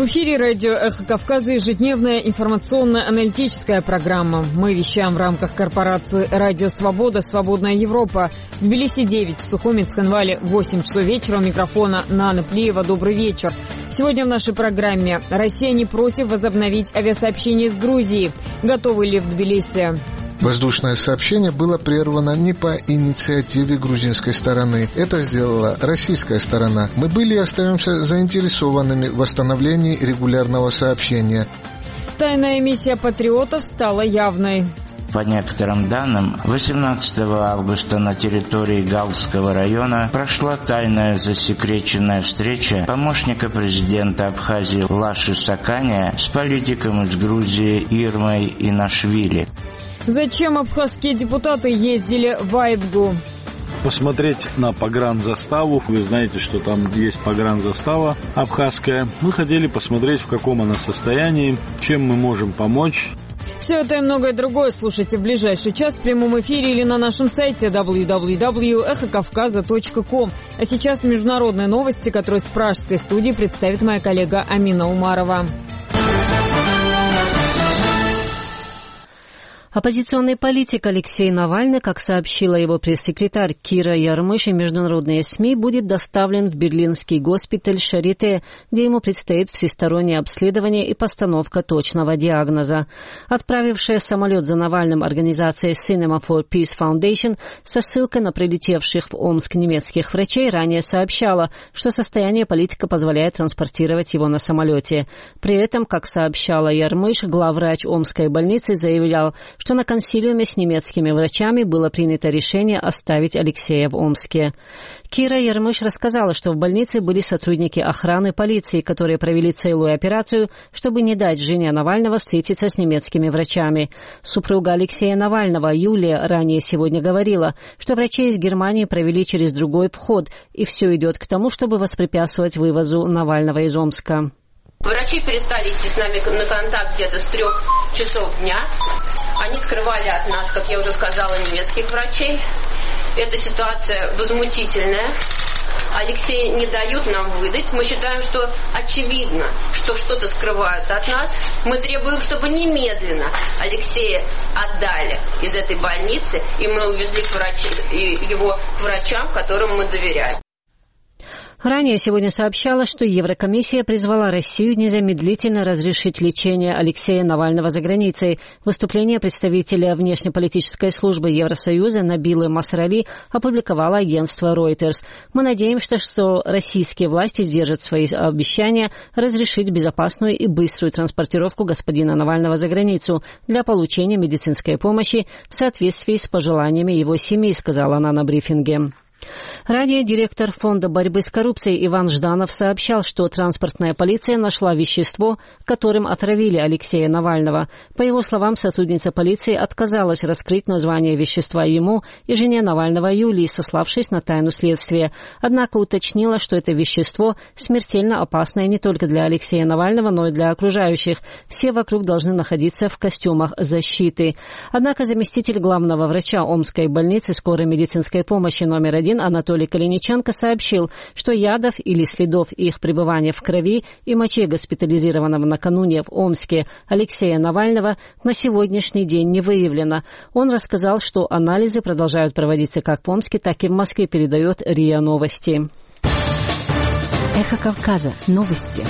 В эфире радио «Эхо Кавказа» ежедневная информационно-аналитическая программа. Мы вещаем в рамках корпорации «Радио Свобода», «Свободная Европа». В Тбилиси 9, в Сухуми, Цхинвале 8 часов вечера. У микрофона Нана Плиева. Добрый вечер. Сегодня в нашей программе: Россия не против возобновить авиасообщение с Грузией. Готовы ли в Тбилиси? Воздушное сообщение было прервано не по инициативе грузинской стороны. Это сделала российская сторона. Мы были и остаемся заинтересованными в восстановлении регулярного сообщения. Тайная миссия патриотов стала явной. По некоторым данным, 18 августа на территории Галского района прошла тайная засекреченная встреча помощника президента Абхазии Лаши Сакания с политиком из Грузии Ирмой Инашвили. Зачем абхазские депутаты ездили в Айдгу? Посмотреть на погранзаставу. Вы знаете, что там есть погранзастава абхазская. Мы хотели посмотреть, в каком она состоянии, чем мы можем помочь. Все это и многое другое слушайте в ближайший час в прямом эфире или на нашем сайте www.ekhokavkaza.com. А сейчас международные новости, которые с пражской студии представит моя коллега Амина Умарова. Оппозиционный политик Алексей Навальный, как сообщила его пресс-секретарь Кира Ярмыш и международные СМИ, будет доставлен в берлинский госпиталь Шарите, где ему предстоит всестороннее обследование и постановка точного диагноза. Отправившая самолет за Навальным организация Cinema for Peace Foundation со ссылкой на прилетевших в Омск немецких врачей ранее сообщала, что состояние политика позволяет транспортировать его на самолете. При этом, как сообщала Ярмыш, главврач Омской больницы заявлял, что на консилиуме с немецкими врачами было принято решение оставить Алексея в Омске. Кира Ярмыш рассказала, что в больнице были сотрудники охраны полиции, которые провели целую операцию, чтобы не дать жене Навального встретиться с немецкими врачами. Супруга Алексея Навального, Юлия, ранее сегодня говорила, что врачи из Германии провели через другой вход, и все идет к тому, чтобы воспрепятствовать вывозу Навального из Омска. Врачи перестали идти с нами на контакт где-то с 3 часов дня. Они скрывали от нас, как я уже сказала, немецких врачей. Эта ситуация возмутительная. Алексея не дают нам выдать. Мы считаем, что очевидно, что что-то скрывают от нас. Мы требуем, чтобы немедленно Алексея отдали из этой больницы, и мы увезли его к врачам, которым мы доверяем. Ранее сегодня сообщала, что Еврокомиссия призвала Россию незамедлительно разрешить лечение Алексея Навального за границей. Выступление представителя внешнеполитической службы Евросоюза Набилы Масрали опубликовало агентство Reuters. Мы надеемся, что российские власти сдержат свои обещания разрешить безопасную и быструю транспортировку господина Навального за границу для получения медицинской помощи в соответствии с пожеланиями его семьи, сказала она на брифинге. Ранее директор Фонда борьбы с коррупцией Иван Жданов сообщал, что транспортная полиция нашла вещество, которым отравили Алексея Навального. По его словам, сотрудница полиции отказалась раскрыть название вещества ему и жене Навального Юлии, сославшись на тайну следствия. Однако уточнила, что это вещество смертельно опасное не только для Алексея Навального, но и для окружающих. Все вокруг должны находиться в костюмах защиты. Однако заместитель главного врача Омской больницы скорой медицинской помощи номер 1 Анатолий Калиниченко сообщил, что ядов или следов их пребывания в крови и моче госпитализированного накануне в Омске Алексея Навального на сегодняшний день не выявлено. Он рассказал, что анализы продолжают проводиться как в Омске, так и в Москве, передает РИА Новости. Эхо Кавказа. Новости.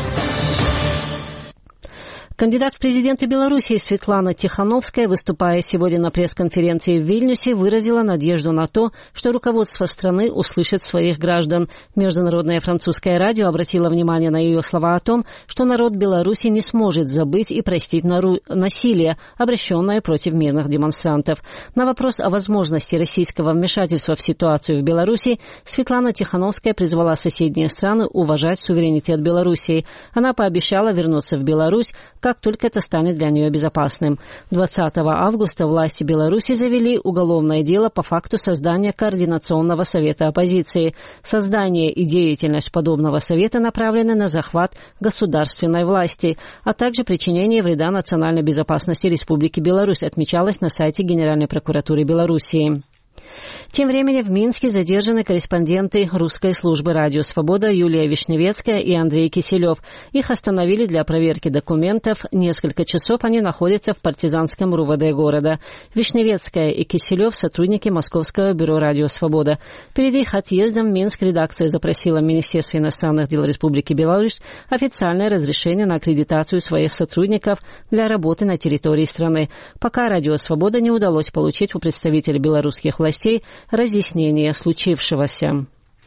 Кандидат в президенты Беларуси Светлана Тихановская, выступая сегодня на пресс-конференции в Вильнюсе, выразила надежду на то, что руководство страны услышит своих граждан. Международное французское радио обратило внимание на ее слова о том, что народ Беларуси не сможет забыть и простить насилие, обращенное против мирных демонстрантов. На вопрос о возможности российского вмешательства в ситуацию в Беларуси Светлана Тихановская призвала соседние страны уважать суверенитет Беларуси. Она пообещала вернуться в Беларусь, как только это станет для нее безопасным. 20 августа власти Беларуси завели уголовное дело по факту создания Координационного совета оппозиции. Создание и деятельность подобного совета направлены на захват государственной власти, а также причинение вреда национальной безопасности Республики Беларусь, отмечалось на сайте Генеральной прокуратуры Белоруссии. Тем временем в Минске задержаны корреспонденты русской службы «Радио Свобода» Юлия Вишневецкая и Андрей Киселев. Их остановили для проверки документов. Несколько часов они находятся в партизанском РУВД города. Вишневецкая и Киселев – сотрудники Московского бюро «Радио Свобода». Перед их отъездом в Минск редакция запросила в Министерство иностранных дел Республики Беларусь официальное разрешение на аккредитацию своих сотрудников для работы на территории страны. Пока «Радио Свобода» не удалось получить у представителей белорусских властей разъяснение случившегося.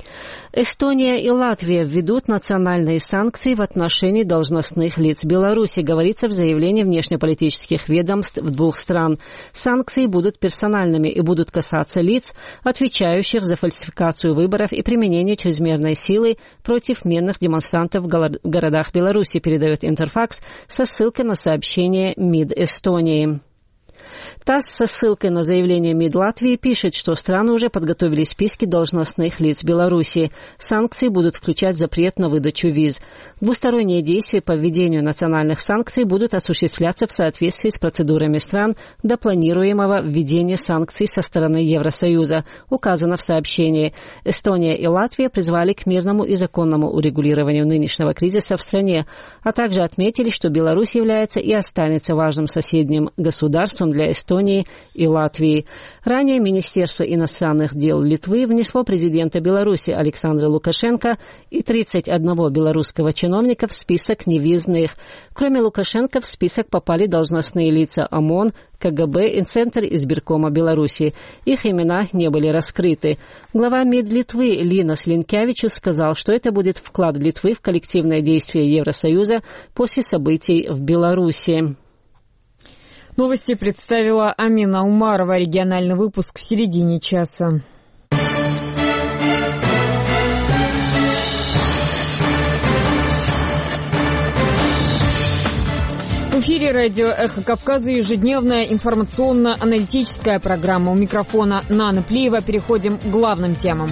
Эстония и Латвия введут национальные санкции в отношении должностных лиц Беларуси, говорится в заявлении внешнеполитических ведомств двух стран. Санкции будут персональными и будут касаться лиц, отвечающих за фальсификацию выборов и применение чрезмерной силы против мирных демонстрантов в городах Беларуси, передает Интерфакс со ссылкой на сообщение МИД Эстонии. ТАСС со ссылкой на заявление МИД Латвии пишет, что страны уже подготовили списки должностных лиц Беларуси. Санкции будут включать запрет на выдачу виз. Двусторонние действия по введению национальных санкций будут осуществляться в соответствии с процедурами стран до планируемого введения санкций со стороны Евросоюза, указано в сообщении. Эстония и Латвия призвали к мирному и законному урегулированию нынешнего кризиса в стране, а также отметили, что Беларусь является и останется важным соседним государством для Эстонии и Латвии. Ранее Министерство иностранных дел Литвы внесло президента Беларуси Александра Лукашенко и 31 белорусского чиновника в список невизных. Кроме Лукашенко в список попали должностные лица ОМОН, КГБ и Центр избиркома Беларуси. Их имена не были раскрыты. Глава МИД Литвы Линас Линкевичус сказал, что это будет вклад Литвы в коллективное действие Евросоюза после событий в Беларуси. Новости представила Амина Умарова. Региональный выпуск в середине часа. В эфире радио «Эхо Кавказа» ежедневная информационно-аналитическая программа. У микрофона Нана Плиева. Переходим к главным темам.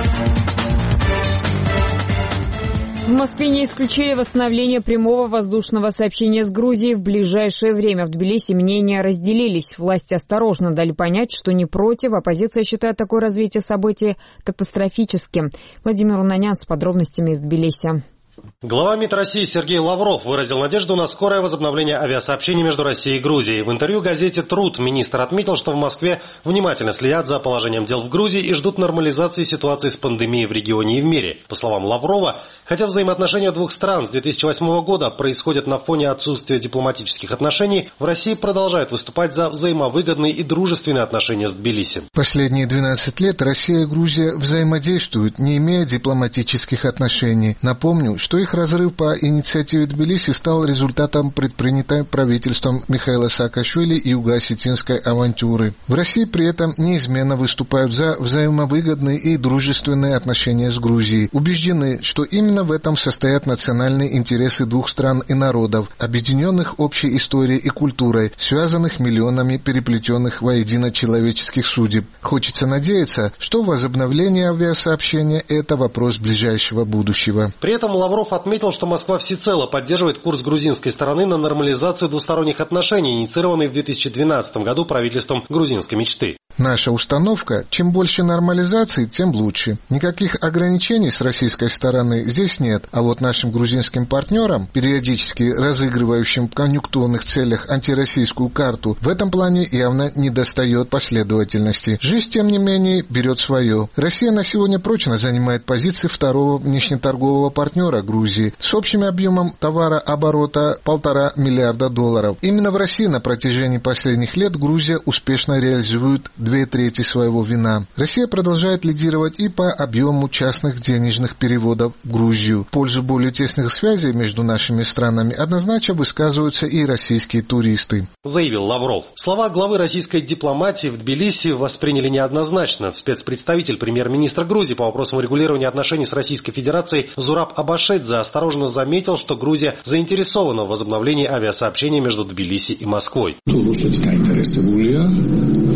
В Москве не исключили восстановление прямого воздушного сообщения с Грузией в ближайшее время. В Тбилиси мнения разделились. Власти осторожно дали понять, что не против. Оппозиция считает такое развитие событий катастрофическим. Владимир Унанян с подробностями из Тбилиси. Глава МИД России Сергей Лавров выразил надежду на скорое возобновление авиасообщений между Россией и Грузией. В интервью газете «Труд» министр отметил, что в Москве внимательно следят за положением дел в Грузии и ждут нормализации ситуации с пандемией в регионе и в мире. По словам Лаврова, хотя взаимоотношения двух стран с 2008 года происходят на фоне отсутствия дипломатических отношений, в России продолжают выступать за взаимовыгодные и дружественные отношения с Тбилиси. Последние 12 лет Россия и Грузия взаимодействуют, не имея дипломатических отношений. Напомню, что их разрыв по инициативе Тбилиси стал результатом предпринятой правительством Михаила Саакашвили и юго-осетинской авантюры. В России при этом неизменно выступают за взаимовыгодные и дружественные отношения с Грузией. Убеждены, что именно в этом состоят национальные интересы двух стран и народов, объединенных общей историей и культурой, связанных миллионами переплетенных воедино человеческих судеб. Хочется надеяться, что возобновление авиасообщения – это вопрос ближайшего будущего. При этом Лавров отметил, что Москва всецело поддерживает курс грузинской стороны на нормализацию двусторонних отношений, инициированный в 2012 году правительством грузинской мечты. Наша установка – чем больше нормализации, тем лучше. Никаких ограничений с российской стороны здесь нет, а вот нашим грузинским партнерам, периодически разыгрывающим в конъюнктурных целях антироссийскую карту, в этом плане явно недостает последовательности. Жизнь, тем не менее, берет свое. Россия на сегодня прочно занимает позиции второго внешнеторгового партнера Грузии с общим объемом товарооборота $1,5 миллиарда. Именно в России на протяжении последних лет Грузия успешно реализует 2/3 своего вина. Россия продолжает лидировать и по объему частных денежных переводов в Грузию. В пользу более тесных связей между нашими странами однозначно высказываются и российские туристы, заявил Лавров. Слова главы российской дипломатии в Тбилиси восприняли неоднозначно. Спецпредставитель премьер-министра Грузии по вопросам регулирования отношений с Российской Федерацией Зураб Абашедзе осторожно заметил, что Грузия заинтересована в возобновлении авиасообщения между Тбилиси и Москвой.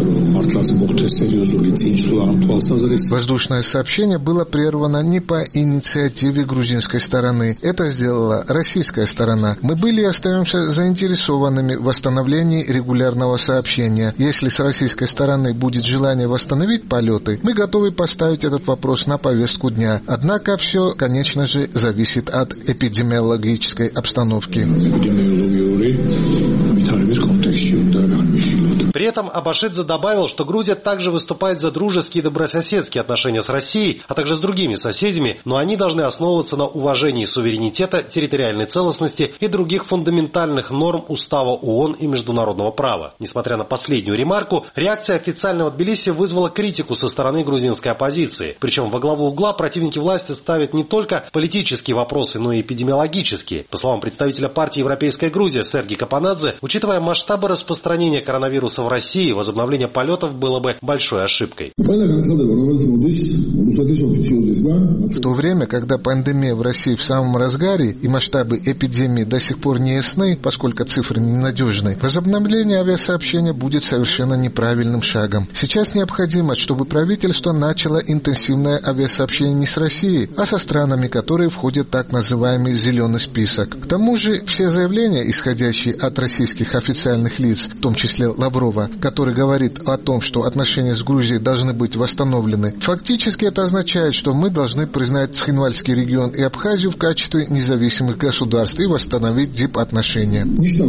Воздушное сообщение было прервано не по инициативе грузинской стороны. Это сделала российская сторона. Мы были и остаемся заинтересованными в восстановлении регулярного сообщения. Если с российской стороны будет желание восстановить полеты, мы готовы поставить этот вопрос на повестку дня. Однако все, конечно же, зависит от эпидемиологической обстановки. При этом Абашидзе добавил, что Грузия также выступает за дружеские и добрососедские отношения с Россией, а также с другими соседями, но они должны основываться на уважении суверенитета, территориальной целостности и других фундаментальных норм Устава ООН и международного права. Несмотря на последнюю ремарку, реакция официального Тбилиси вызвала критику со стороны грузинской оппозиции. Причем во главу угла противники власти ставят не только политические вопросы, но и эпидемиологические. По словам представителя партии «Европейская Грузия» Сергея Капанадзе, учитывая масштабы распространения коронавируса в России, возобновление полетов было бы большой ошибкой. В то время, когда пандемия в России в самом разгаре и масштабы эпидемии до сих пор не ясны, поскольку цифры ненадежны, возобновление авиасообщения будет совершенно неправильным шагом. Сейчас необходимо, чтобы правительство начало интенсивное авиасообщение не с Россией, а со странами, которые входят в так называемый «зеленый список». К тому же все заявления, исходящие от российских официальных лиц, в том числе Лаврова, который говорит о том, что отношения с Грузией должны быть восстановлены, фактически это означает, что мы должны признать Цхинвальский регион и Абхазию в качестве независимых государств и восстановить дипотношения.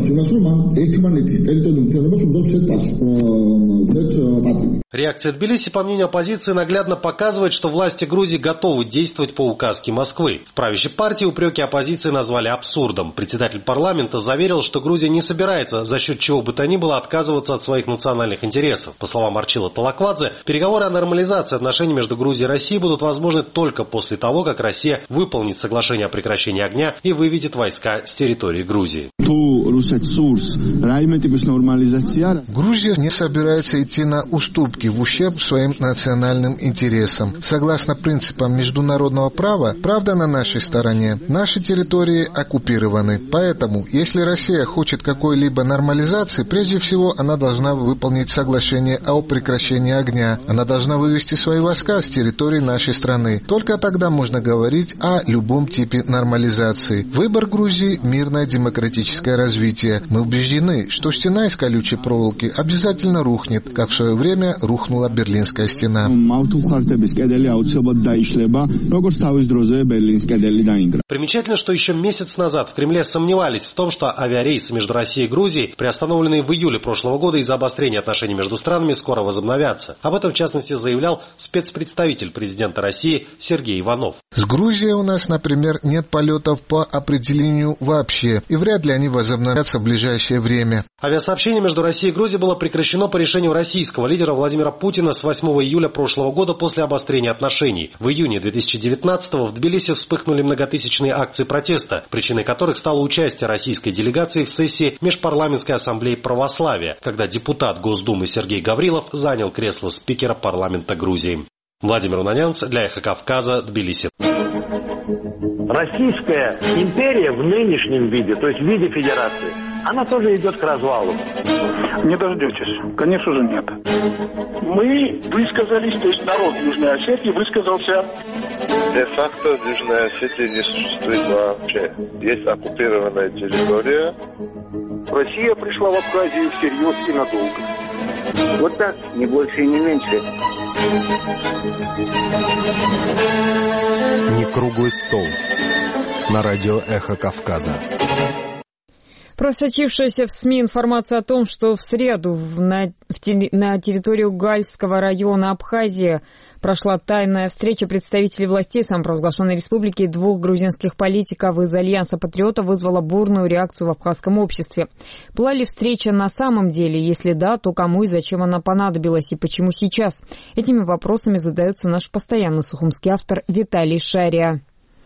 Реакция Тбилиси, по мнению оппозиции, наглядно показывает, что власти Грузии готовы действовать по указке Москвы. В правящей партии упреки оппозиции назвали абсурдом. Председатель парламента заверил, что Грузия не собирается за счет чего бы то ни было отказываться от своих национальных интересов. По словам Арчила Талаквадзе, переговоры о нормализации отношений между Грузией и Россией будут возможны только после того, как Россия выполнит соглашение о прекращении огня и выведет войска с территории Грузии. Грузия не собирается идти на уступки в ущерб своим национальным интересам. Согласно принципам международного права, правда на нашей стороне. Наши территории оккупированы. Поэтому, если Россия хочет какой-либо нормализации, прежде всего она должна выполнить соглашение о прекращении огня. Она должна вывести свои войска с территории нашей страны. Только тогда можно говорить о любом типе нормализации. Выбор Грузии – мирное демократическое развитие. Мы убеждены, что стена из колючей проволоки обязательно рухнет, как в свое время рухнула Берлинская стена. Примечательно, что еще месяц назад в Кремле сомневались в том, что авиарейсы между Россией и Грузией, приостановленные в июле прошлого года из-за обострения отношений между странами, скоро возобновятся. Об этом, в частности, заявлял спецпредставитель президента России Сергей Иванов. С Грузией у нас, например, нет полетов по определению вообще, и вряд ли они возобновятся в ближайшее время. Авиасообщение между Россией и Грузией было прекращено по решению российского лидера Владимира Путина с 8 июля прошлого года после обострения отношений. В июне 2019-го в Тбилиси вспыхнули многотысячные акции протеста, причиной которых стало участие российской делегации в сессии Межпарламентской ассамблеи православия, когда депутат Госдумы Сергей Гаврилов занял кресло спикера парламента Грузии. Владимир Унанянц для Эхо Кавказа, Тбилиси. Российская империя в нынешнем виде, то есть в виде федерации, она тоже идет к развалу. Не дождетесь. Конечно же нет. Мы высказались, то есть народ Южной Осетии высказался. Де-факто Южная Осетия не существует вообще. Есть оккупированная территория. Россия пришла в Абхазию всерьез и надолго. Вот так, не больше и не меньше. Не круглый стол. На радио «Эхо Кавказа». Просочившаяся в СМИ информация о том, что в среду на территории Угальского района Абхазии прошла тайная встреча представителей властей самопровозглашенной республики и двух грузинских политиков из Альянса патриотов, вызвала бурную реакцию в абхазском обществе. Была ли встреча на самом деле? Если да, то кому и зачем она понадобилась и почему сейчас? Этими вопросами задается наш постоянный сухумский автор Виталий Шария.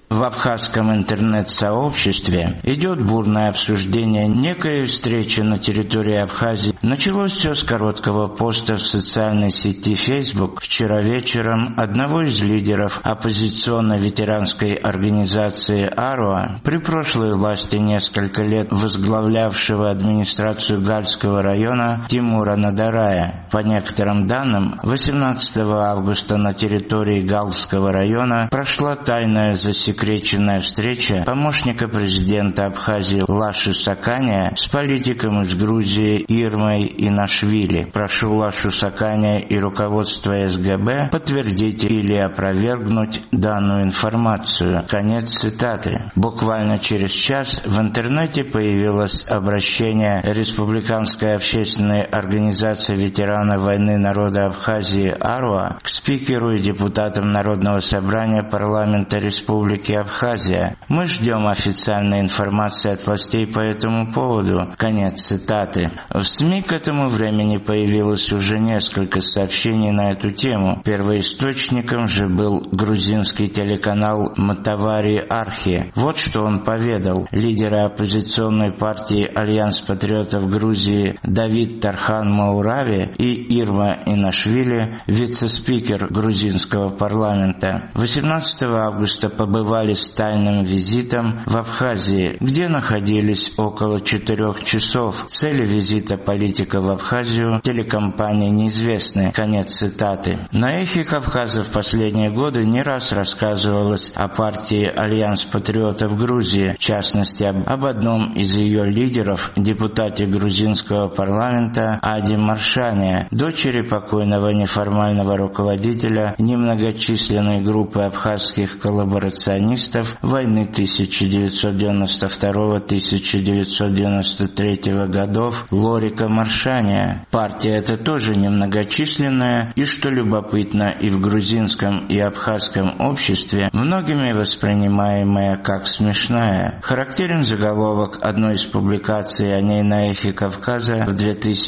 В абхазском интернет-сообществе идет бурное обсуждение некой встречи на территории Абхазии. Началось все с короткого поста в социальной сети Facebook вчера вечером одного из лидеров оппозиционной ветеранской организации АРОА, при прошлой власти несколько лет возглавлявшего администрацию Гальского района Тимура Надарая. По некоторым данным, 18 августа на территории Галского района прошла тайная засекреченная встреча помощника президента Абхазии Лаши Сакания с политиком из Грузии Ирмой Инашвили. Прошу Лашу Сакания и руководство СГБ подтвердить или опровергнуть данную информацию. Конец цитаты. Буквально через час в интернете появилось обращение Республиканской общественной организации ветеранов войны народа Абхазии АРОА к спикеру и депутатам Народного собрания парламента Республики Абхазия. Мы ждем официальной информации от властей по этому поводу. Конец цитаты. В СМИ к этому времени появилось уже несколько сообщений на эту тему. Первоисточником же был грузинский телеканал Матавари Архи. Вот что он поведал. Лидеры оппозиционной партии «Альянс патриотов Грузии» Давид Тархан Маурави и Ирма Инашвили, вице-спикер грузинского парламента, 18 августа побывали с тайным визитом в Абхазии, где находились около 4 часов. Цели визита политика в Абхазию телекомпании неизвестны. Конец цитаты. На эхе Кавказа в последние годы не раз рассказывалось о партии «Альянс патриотов Грузии», в частности об одном из ее лидеров, депутате грузинского парламента Ади Маршане, дочери покойного неформального руководителя немногочисленной группы абхазских коллаборационистов войны 1992-1993 годов Лорика Маршане. Партия эта тоже немногочисленная и, что любопытно, и в грузинском и абхазском обществе многими воспринимаемая как смешная. Характерен заголовок одной из публикаций о ней на эхе Кавказа в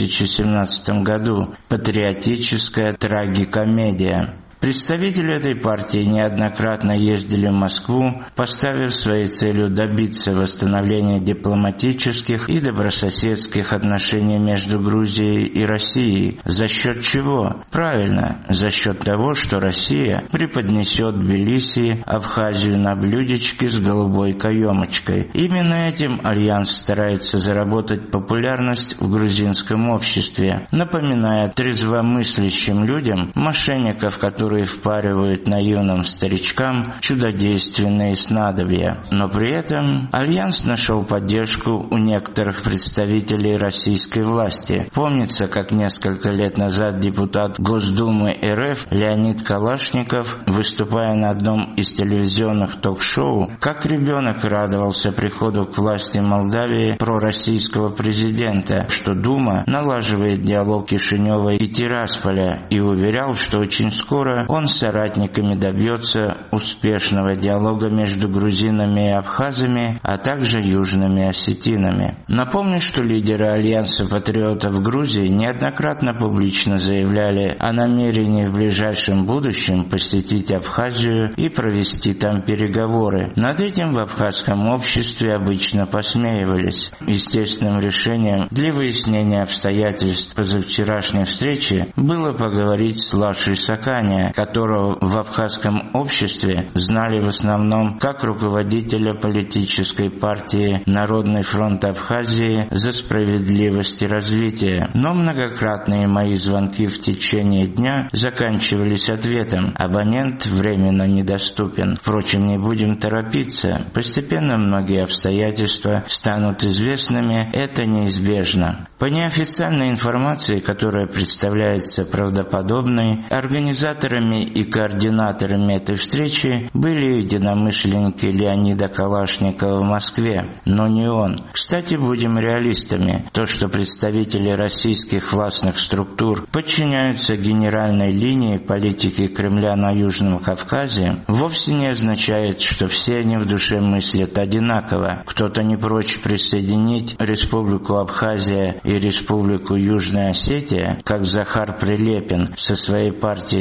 2017 году «Патриотическая трагикомедия». Представители этой партии неоднократно ездили в Москву, поставив своей целью добиться восстановления дипломатических и добрососедских отношений между Грузией и Россией. За счет чего? Правильно, за счет того, что Россия преподнесет Тбилиси Абхазию на блюдечке с голубой каемочкой. Именно этим Альянс старается заработать популярность в грузинском обществе, напоминая трезвомыслящим людям мошенников, которые впаривают наивным старичкам чудодейственные снадобья. Но при этом Альянс нашел поддержку у некоторых представителей российской власти. Помнится, как несколько лет назад депутат Госдумы РФ Леонид Калашников, выступая на одном из телевизионных ток-шоу, как ребенок радовался приходу к власти Молдавии пророссийского президента, что Дума налаживает диалог Кишинева и Тирасполя, и уверял, что очень скоро он с соратниками добьется успешного диалога между грузинами и абхазами, а также южными осетинами. Напомню, что лидеры Альянса патриотов Грузии неоднократно публично заявляли о намерении в ближайшем будущем посетить Абхазию и провести там переговоры. Над этим в абхазском обществе обычно посмеивались. Естественным решением для выяснения обстоятельств позавчерашней встречи было поговорить с Лашей Сакания, которого в абхазском обществе знали в основном как руководителя политической партии «Народный фронт Абхазии за справедливость и развитие». Но многократные мои звонки в течение дня заканчивались ответом: абонент временно недоступен. Впрочем, не будем торопиться. Постепенно многие обстоятельства станут известными, это неизбежно. По неофициальной информации, которая представляется правдоподобной, организаторами и координаторами этой встречи были единомышленники Леонида Калашникова в Москве, но не он. Кстати, будем реалистами. То, что представители российских властных структур подчиняются генеральной линии политики Кремля на Южном Кавказе, вовсе не означает, что все они в душе мыслят одинаково. Кто-то не прочь присоединить Республику Абхазия и Республику Южная Осетия, как Захар Прилепин со своей партией «За правду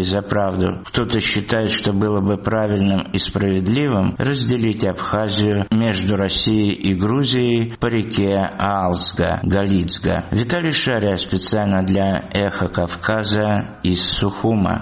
правду. Кто-то считает, что было бы правильным и справедливым разделить Абхазию между Россией и Грузией по реке Аалзга, Галицга. Виталий Шария специально для «Эхо Кавказа» из Сухума.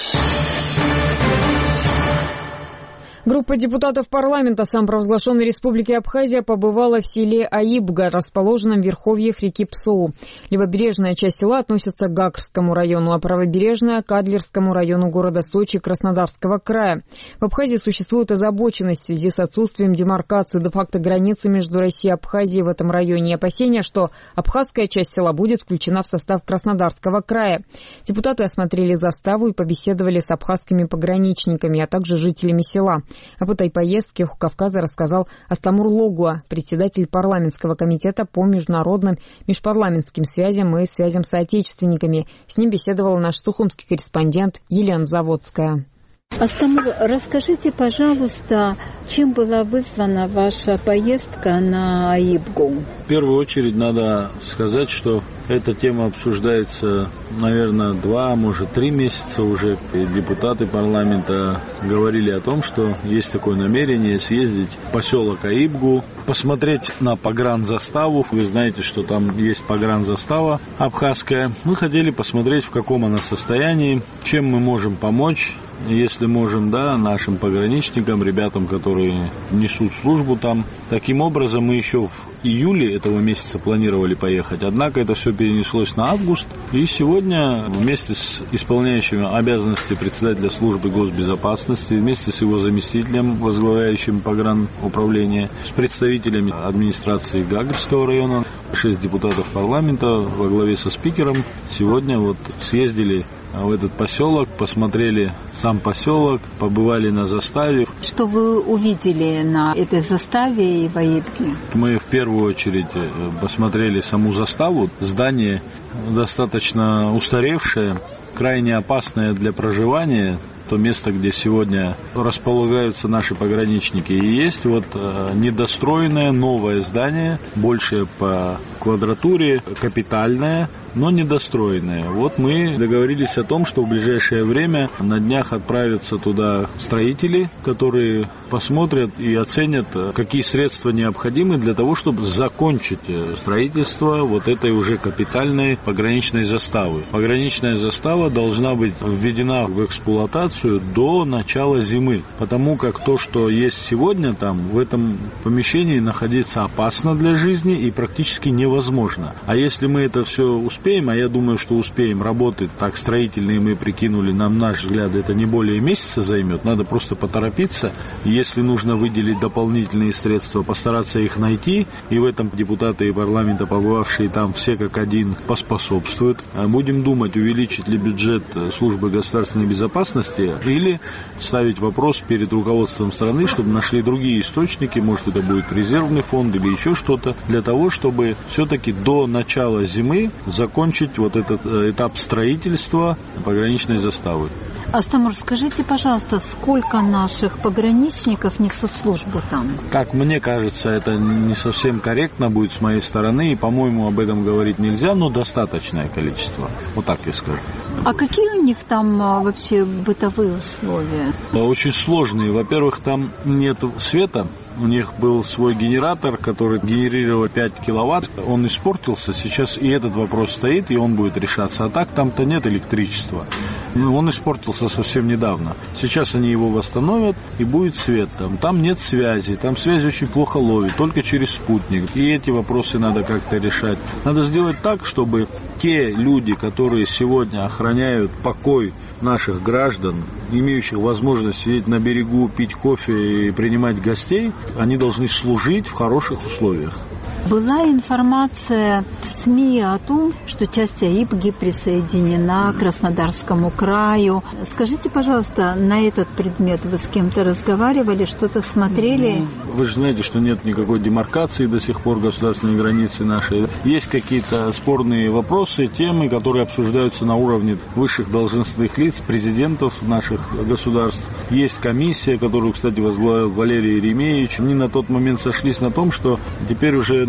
Группа депутатов парламента самопровозглашенной Республики Абхазия побывала в селе Аибга, расположенном в верховьях реки Псоу. Левобережная часть села относится к Гагрскому району, а правобережная – к Адлерскому району города Сочи Краснодарского края. В Абхазии существует озабоченность в связи с отсутствием демаркации де-факто границы между Россией и Абхазией в этом районе и опасения, что абхазская часть села будет включена в состав Краснодарского края. Депутаты осмотрели заставу и побеседовали с абхазскими пограничниками, а также жителями села. Об этой поездке «Эхо Кавказа» рассказал Астамур Логуа, председатель парламентского комитета по международным межпарламентским связям и связям с соотечественниками. С ним беседовал наш сухумский корреспондент Елена Заводская. Астамур, расскажите, пожалуйста, чем была вызвана ваша поездка на Аибгу? В первую очередь надо сказать, что эта тема обсуждается, наверное, 2, может 3 месяца уже. И депутаты парламента говорили о том, что есть такое намерение съездить в поселок Аибгу, посмотреть на погранзаставу. Вы знаете, что там есть погранзастава абхазская. Мы хотели посмотреть, в каком она состоянии, чем мы можем помочь. Если можем, да, нашим пограничникам, ребятам, которые несут службу там. Таким образом, мы еще в июле этого месяца планировали поехать, однако это все перенеслось на август. И сегодня вместе с исполняющим обязанности председателя службы госбезопасности, вместе с его заместителем, возглавляющим погрануправление, с представителями администрации Гагрского района, 6 депутатов парламента во главе со спикером сегодня вот съездили в этот поселок, посмотрели сам поселок, побывали на заставе. Что вы увидели на этой заставе и в Аибге? Мы в первую очередь посмотрели саму заставу. Здание достаточно устаревшее, крайне опасное для проживания. То место, где сегодня располагаются наши пограничники. И есть вот недостроенное новое здание, больше по квадратуре, капитальное, но недостроенное. Вот мы договорились о том, что в ближайшее время на днях отправятся туда строители, которые посмотрят и оценят, какие средства необходимы для того, чтобы закончить строительство вот этой уже капитальной пограничной заставы. Пограничная застава должна быть введена в эксплуатацию до начала зимы, потому как то, что есть сегодня там, в этом помещении находиться опасно для жизни и практически невозможно. А если мы это все успеем, а я думаю, что успеем, работы так строительные мы прикинули, на наш взгляд, это не более месяца займет, надо просто поторопиться, если нужно выделить дополнительные средства, постараться их найти, и в этом депутаты парламента, побывавшие там, все как один поспособствуют. Будем думать, увеличить ли бюджет службы государственной безопасности, или ставить вопрос перед руководством страны, чтобы нашли другие источники, может это будет резервный фонд или еще что-то, для того, чтобы все-таки до начала зимы закончить вот этот этап строительства пограничной заставы. Астамур, скажите, пожалуйста, сколько наших пограничников несут службу там? Как мне кажется, это не совсем корректно будет с моей стороны, и, по-моему, об этом говорить нельзя, но достаточное количество. Вот так я скажу. А какие у них там вообще бытовые условия? Очень сложные. Во-первых, там нет света. У них был свой генератор, который генерировал 5 киловатт. Он испортился. Сейчас и этот вопрос стоит, и он будет решаться. А так там-то нет электричества. Он испортился совсем недавно. Сейчас они его восстановят, и будет свет там. Там нет связи. Там связь очень плохо ловит, только через спутник. И эти вопросы надо как-то решать. Надо сделать так, чтобы те люди, которые сегодня охраняют покой наших граждан, имеющих возможность сидеть на берегу, пить кофе и принимать гостей, они должны служить в хороших условиях. Была информация в СМИ о том, что часть Аибги присоединена к Краснодарскому краю. Скажите, пожалуйста, на этот предмет вы с кем-то разговаривали, что-то смотрели? Вы же знаете, что нет никакой демаркации до сих пор государственной границы нашей. Есть какие-то спорные вопросы, темы, которые обсуждаются на уровне высших должностных лиц, президентов наших государств. Есть комиссия, которую, кстати, возглавил Валерий Еремеевич. Они на тот момент сошлись на том, что теперь уже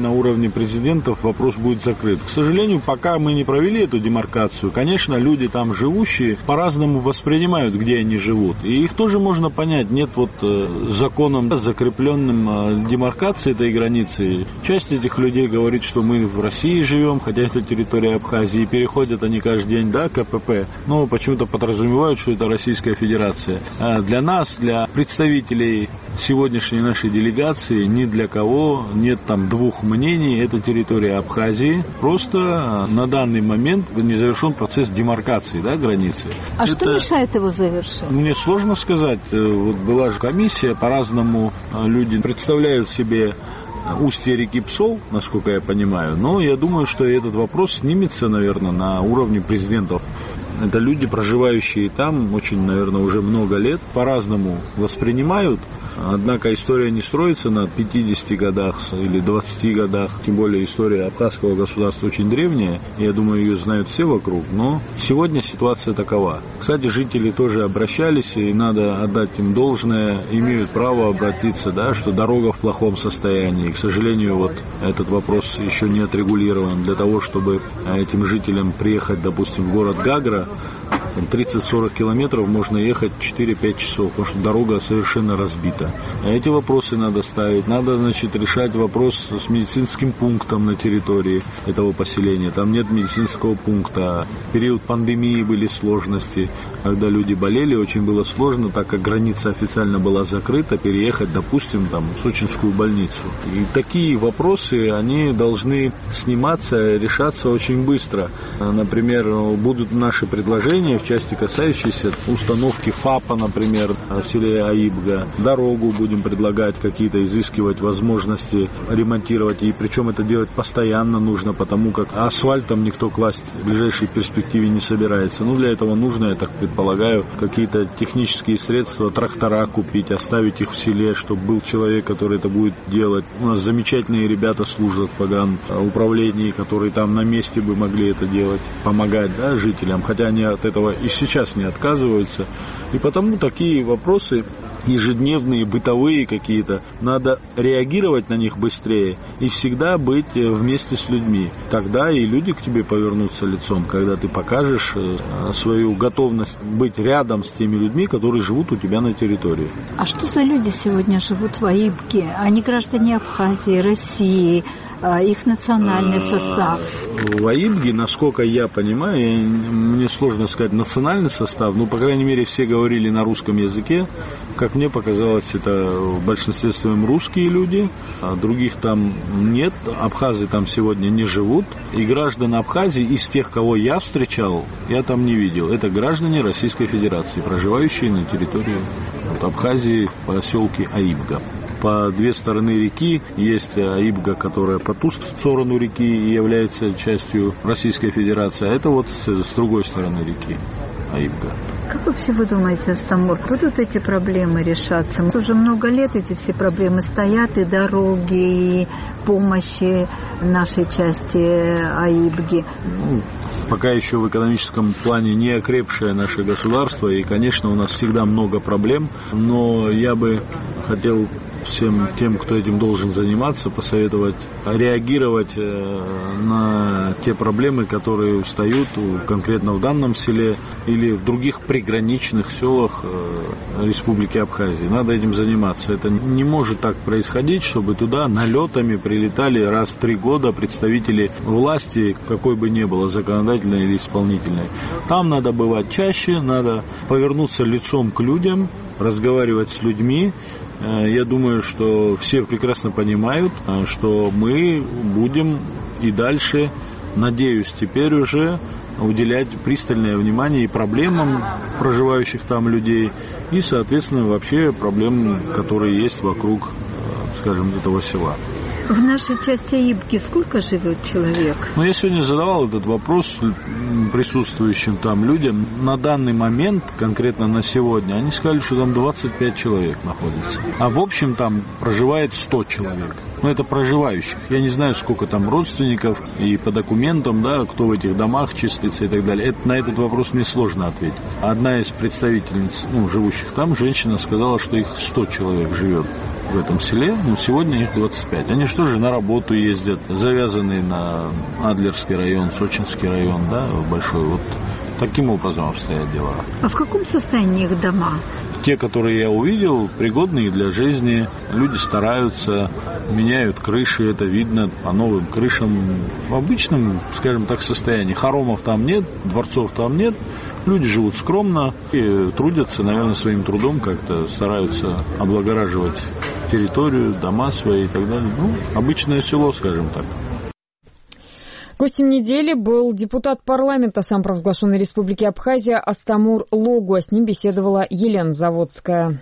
на уровне президентов вопрос будет закрыт. К сожалению, пока мы не провели эту демаркацию, конечно, люди там живущие по-разному воспринимают, где они живут. И их тоже можно понять. Нет вот законом закрепленным демаркации этой границы. Часть этих людей говорит, что мы в России живем, хотя это территория Абхазии. Переходят они каждый день, да, КПП, но почему-то подразумевают, что это Российская Федерация. А для нас, для представителей сегодняшней нашей делегации, ни для кого нет там двух мнений. Это территория Абхазии. Просто на данный момент не завершен процесс демаркации, да, границы. А что мешает его завершить? Мне сложно сказать. Вот была же комиссия, по-разному люди представляют себе устье реки Псол, насколько я понимаю. Но я думаю, что этот вопрос снимется, наверное, на уровне президентов. Это люди, проживающие там очень, наверное, уже много лет, по-разному воспринимают. Однако история не строится на 50 годах или 20 годах. Тем более история абхазского государства очень древняя. Я думаю, ее знают все вокруг. Но сегодня ситуация такова. Кстати, жители тоже обращались, и надо отдать им должное. Имеют право обратиться, да, что дорога в плохом состоянии. И, к сожалению, вот этот вопрос еще не отрегулирован. Для того, чтобы этим жителям приехать, допустим, в город Гагра, 30-40 километров можно ехать 4-5 часов, потому что дорога совершенно разбита. Эти вопросы надо ставить. Надо, значит, решать вопрос с медицинским пунктом на территории этого поселения. Там нет медицинского пункта. В период пандемии были сложности. Когда люди болели, очень было сложно, так как граница официально была закрыта, переехать, допустим, там, в Сочинскую больницу. И такие вопросы, они должны сниматься, решаться очень быстро. Например, будут наши предложения в части, касающейся установки ФАПа, например, в селе Аибга. Дорогу будем предлагать какие-то, изыскивать возможности ремонтировать. И причем это делать постоянно нужно, потому как асфальтом никто класть в ближайшей перспективе не собирается. Ну, для этого нужно, я так предполагаю, какие-то технические средства, трактора купить, оставить их в селе, чтобы был человек, который это будет делать. У нас замечательные ребята служат в погрануправлении, которые там на месте бы могли это делать, помогать, да, жителям, хотя они от этого и сейчас не отказываются. И потому такие вопросы ежедневные, бытовые какие-то, надо реагировать на них быстрее и всегда быть вместе с людьми. Тогда и люди к тебе повернутся лицом, когда ты покажешь свою готовность быть рядом с теми людьми, которые живут у тебя на территории. А что за люди сегодня живут в Аибге? Они граждане Абхазии, России, их национальный состав? В Аибге, насколько я понимаю, мне сложно сказать национальный состав, но, по крайней мере, все говорили на русском языке. Как мне показалось, это в большинстве своем русские люди, а других там нет. Абхазы там сегодня не живут. И граждан Абхазии из тех, кого я встречал, я там не видел. Это граждане Российской Федерации, проживающие на территории Абхазии в поселке Аибга. По две стороны реки есть Аибга, которая по ту сторону реки и является частью Российской Федерации, а это вот с другой стороны реки Аибга. Как вообще вы думаете, Астамур, будут эти проблемы решаться? Уже много лет эти все проблемы стоят, и дороги, и помощи нашей части Аибги. Пока еще в экономическом плане не окрепшее наше государство, и, конечно, у нас всегда много проблем, но я бы хотел всем тем, кто этим должен заниматься, посоветовать реагировать на те проблемы, которые встают конкретно в данном селе или в других приграничных селах Республики Абхазия. Надо этим заниматься. Это не может так происходить, чтобы туда налетами прилетали раз в 3 года представители власти, какой бы ни было, законодательной или исполнительной. Там надо бывать чаще, надо повернуться лицом к людям, разговаривать с людьми. Я думаю, что все прекрасно понимают, что мы будем и дальше, надеюсь, теперь уже уделять пристальное внимание и проблемам проживающих там людей, и, соответственно, вообще проблемам, которые есть вокруг, скажем, этого села. В нашей части Аибги сколько живет человек? Я сегодня задавал этот вопрос присутствующим там людям. На данный момент, конкретно на сегодня, они сказали, что там 25 человек находится. А в общем там проживает 100 человек. это проживающих. Я не знаю, сколько там родственников и по документам, да, кто в этих домах числится и так далее. На этот вопрос мне сложно ответить. Одна из представительниц, живущих там, женщина, сказала, что их 100 человек живет в этом селе, но сегодня их 25. Они что же на работу ездят, завязанные на Адлерский район, Сочинский район, да, большой. Вот таким образом обстоят дела. А в каком состоянии их дома? Те, которые я увидел, пригодные для жизни. Люди стараются, меняют крыши, это видно по новым крышам. В обычном, скажем так, состоянии. Хоромов там нет, дворцов там нет. Люди живут скромно и трудятся, наверное, своим трудом, как-то стараются облагораживать территорию, дома свои и так далее. Обычное село, скажем так. Гостем недели был депутат парламента самопровозглашенной Республики Абхазия Астамур Логу. С ним беседовала Елена Заводская.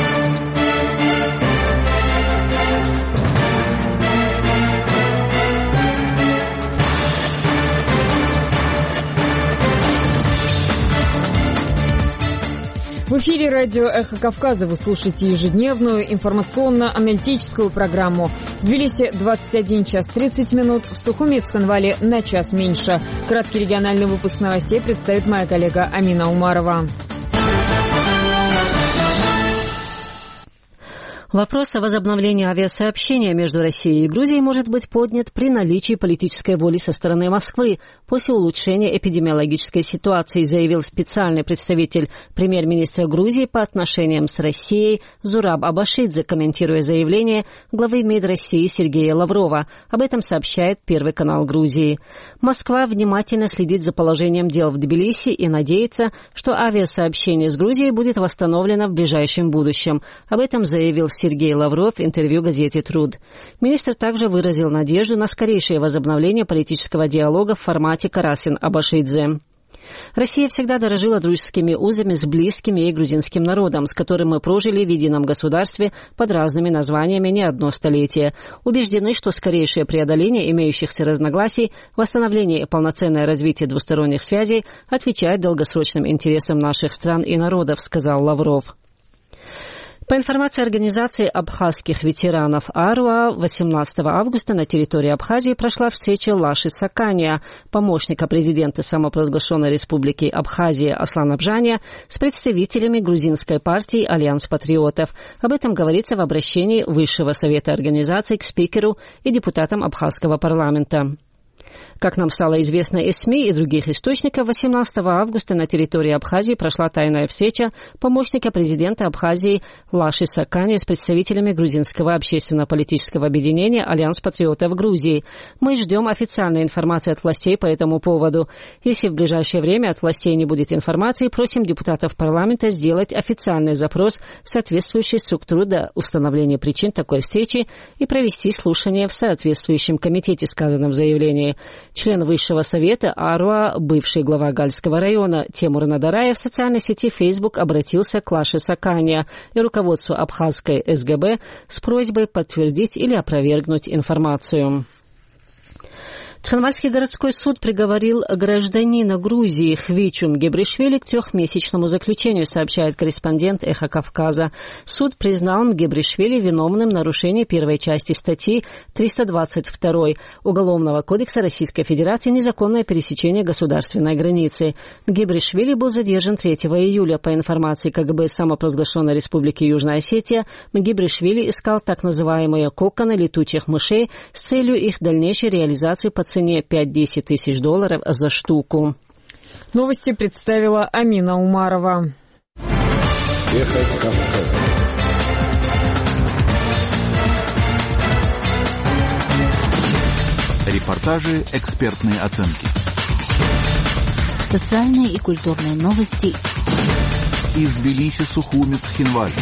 В эфире радио «Эхо Кавказа» вы слушаете ежедневную информационно-аналитическую программу. В Тбилиси 21 час 30 минут, в Сухуми и Цхинвале на час меньше. Краткий региональный выпуск новостей представит моя коллега Амина Умарова. Вопрос о возобновлении авиасообщения между Россией и Грузией может быть поднят при наличии политической воли со стороны Москвы после улучшения эпидемиологической ситуации, заявил специальный представитель премьер-министра Грузии по отношениям с Россией Зураб Абашидзе, комментируя заявление главы МИД России Сергея Лаврова. Об этом сообщает Первый канал Грузии. Москва внимательно следит за положением дел в Тбилиси и надеется, что авиасообщение с Грузией будет восстановлено в ближайшем будущем. Об этом заявил Сергей Лавров в интервью газете «Труд». Министр также выразил надежду на скорейшее возобновление политического диалога в формате Карасин-Абашидзе. Россия всегда дорожила дружескими узами с близким ей грузинским народом, с которым мы прожили в едином государстве под разными названиями не одно столетие. Убеждены, что скорейшее преодоление имеющихся разногласий, восстановление и полноценное развитие двусторонних связей отвечает долгосрочным интересам наших стран и народов, сказал Лавров. По информации организации абхазских ветеранов АРУА, 18 августа на территории Абхазии прошла встреча Лаши Сакания, помощника президента самопровозглашенной Республики Абхазия Аслана Бжания, с представителями грузинской партии «Альянс патриотов». Об этом говорится в обращении Высшего совета организации к спикеру и депутатам абхазского парламента. Как нам стало известно из СМИ и других источников, 18 августа на территории Абхазии прошла тайная встреча помощника президента Абхазии Лаши Сакани с представителями грузинского общественно-политического объединения «Альянс патриотов Грузии». Мы ждем официальной информации от властей по этому поводу. Если в ближайшее время от властей не будет информации, просим депутатов парламента сделать официальный запрос в соответствующую структуру до установления причин такой встречи и провести слушание в соответствующем комитете, сказано в заявлении. Член Высшего совета АРУА, бывший глава Гальского района Темур Надараев в социальной сети Facebook обратился к Лаше Сакания и руководству абхазской СГБ с просьбой подтвердить или опровергнуть информацию. Цхинвальский городской суд приговорил гражданина Грузии Хвичу Мгебришвили к 3-месячному заключению, сообщает корреспондент «Эхо Кавказа». Суд признал Мгебришвили виновным в нарушении первой части статьи 322 Уголовного кодекса Российской Федерации «Незаконное пересечение государственной границы». Мгебришвили был задержан 3 июля. По информации КГБ самопровозглашенной Республики Южная Осетия, Мгебришвили искал так называемые коконы летучих мышей с целью их дальнейшей реализации по цене $5-10 тысяч за штуку. Новости представила Амина Умарова. Эхо Кавказа. Репортажи, экспертные оценки. Социальные и культурные новости. Из Тбилиси, Сухуми, Цхинваль.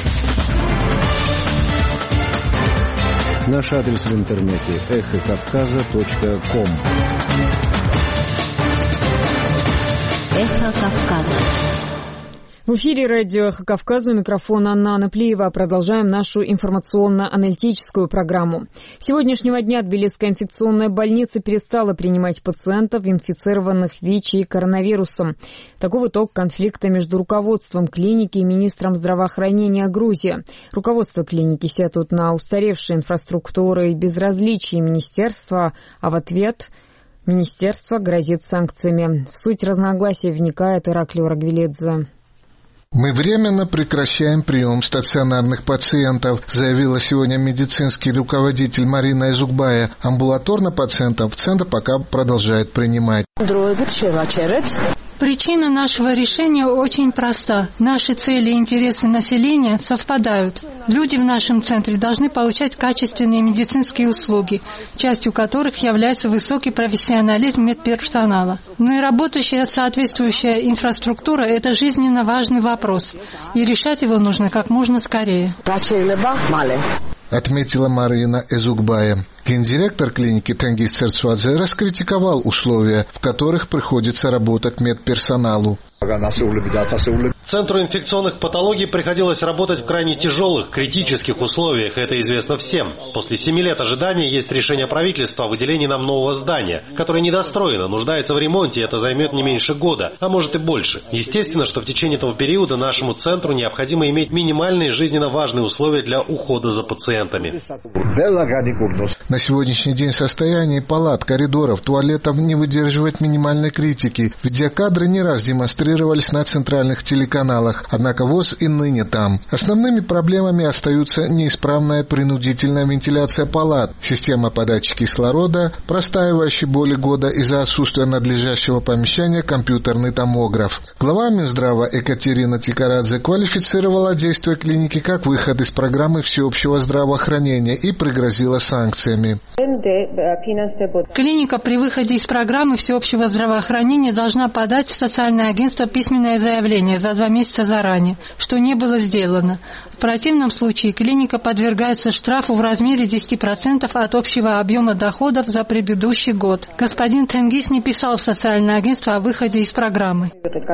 Наш адрес в интернете эхокавказа.ком. Эхо Кавказа. В эфире радио «Эхо Кавказа», у микрофона Анна Анаплиева. Продолжаем нашу информационно-аналитическую программу. С сегодняшнего дня Тбилисская инфекционная больница перестала принимать пациентов, инфицированных ВИЧ и коронавирусом. Таков итог конфликта между руководством клиники и министром здравоохранения Грузии. Руководство клиники сетует на устаревшие инфраструктуры и безразличие министерства, а в ответ министерство грозит санкциями. В суть разногласий вникает Ираклий Урагвелидзе. Мы временно прекращаем прием стационарных пациентов, заявила сегодня медицинский руководитель Марина Эзукбая. Амбулаторно пациентов центр пока продолжает принимать. Причина нашего решения очень проста. Наши цели и интересы населения совпадают. Люди в нашем центре должны получать качественные медицинские услуги, частью которых является высокий профессионализм медперсонала. Но и работающая соответствующая инфраструктура – это жизненно важный вопрос, и решать его нужно как можно скорее. Отметила Марина Эзукбая. Гендиректор клиники Тенгиз Церцвадзе раскритиковал условия, в которых приходится работать медперсоналу. Центру инфекционных патологий приходилось работать в крайне тяжелых, критических условиях, это известно всем. После 7 лет ожидания есть решение правительства о выделении нам нового здания, которое недостроено, нуждается в ремонте, и это займет не меньше года, а может и больше. Естественно, что в течение этого периода нашему центру необходимо иметь минимальные жизненно важные условия для ухода за пациентами. На сегодняшний день состояние палат, коридоров, туалетов не выдерживает минимальной критики. Видеокадры не раз демонстрировались на центральных телеканалах, однако ВОЗ и ныне там. Основными проблемами остаются неисправная принудительная вентиляция палат, система подачи кислорода, простаивающий более года из-за отсутствия надлежащего помещения компьютерный томограф. Глава Минздрава Екатерина Тикарадзе квалифицировала действия клиники как выход из программы всеобщего здравоохранения и пригрозила санкциями. Клиника при выходе из программы всеобщего здравоохранения должна подать в социальное агентство письменное заявление за 2 месяца заранее, что не было сделано. В противном случае клиника подвергается штрафу в размере 10% от общего объема доходов за предыдущий год. Господин Тенгиз не писал в социальное агентство о выходе из программы.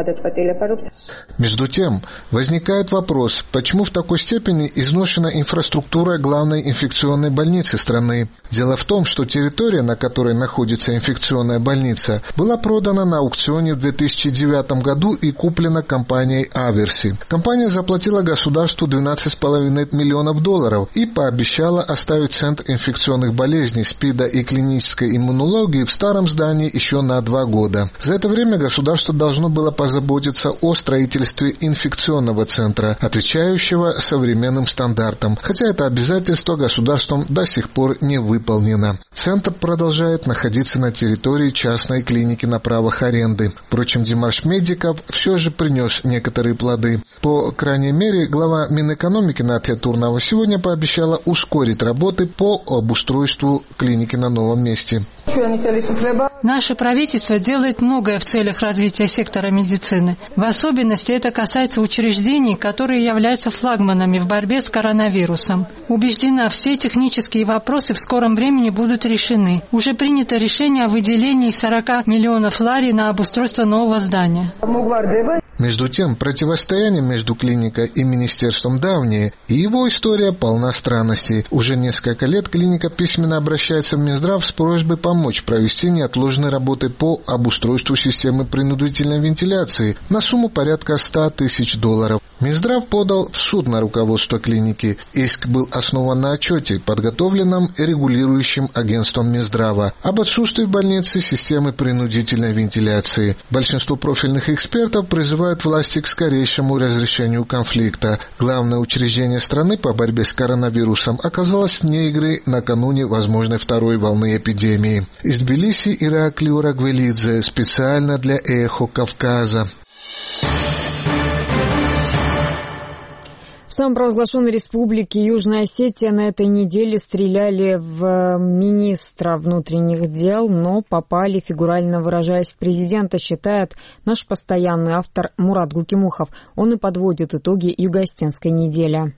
Между тем, возникает вопрос, почему в такой степени изношена инфраструктура главной инфекционной больницы страны. Дело в том, что территория, на которой находится инфекционная больница, была продана на аукционе в 2009 году и куплена компанией Аверси. Компания заплатила государству $12,5 миллионов и пообещала оставить Центр инфекционных болезней, СПИДа и клинической иммунологии в старом здании еще на 2 года. За это время государство должно было позаботиться о строительстве инфекционного центра, отвечающего современным стандартам, хотя это обязательство государством до сих пор не выполнено. Центр продолжает находиться на территории частной клиники на правах аренды. Впрочем, демарш медиков все же принес некоторые плоды. По крайней мере, глава Минэкономики Наталья Турнова сегодня пообещала ускорить работы по обустройству клиники на новом месте. Наше правительство делает многое в целях развития сектора медицины. В особенности это касается учреждений, которые являются флагманами в борьбе с коронавирусом. Убеждена, все технические вопросы в скором времени будут решены. Уже принято решение о выделении 40 миллионов лари на обустройство нового здания. Между тем, противостояние между клиникой и министерством давнее, и его история полна странностей. Уже несколько лет клиника письменно обращается в Минздрав с просьбой помочь провести неотложные работы по обустройству системы принудительной вентиляции на сумму порядка $100 тысяч. Минздрав подал в суд на руководство клиники. Иск был основан на отчете, подготовленном регулирующим агентством Минздрава, об отсутствии в больнице системы принудительной вентиляции. Большинство профильных экспертов призывают власти к скорейшему разрешению конфликта. Главное учреждение страны по борьбе с коронавирусом оказалось вне игры накануне возможной второй волны эпидемии. Из Тбилиси Ираклий Урагвелидзе специально для «Эхо Кавказа». В самопровозглашенной республике Южная Осетия на этой неделе стреляли в министра внутренних дел, но попали, фигурально выражаясь, в президента, считает наш постоянный автор Мурат Гукимухов. Он и подводит итоги Юго-Осетинской недели.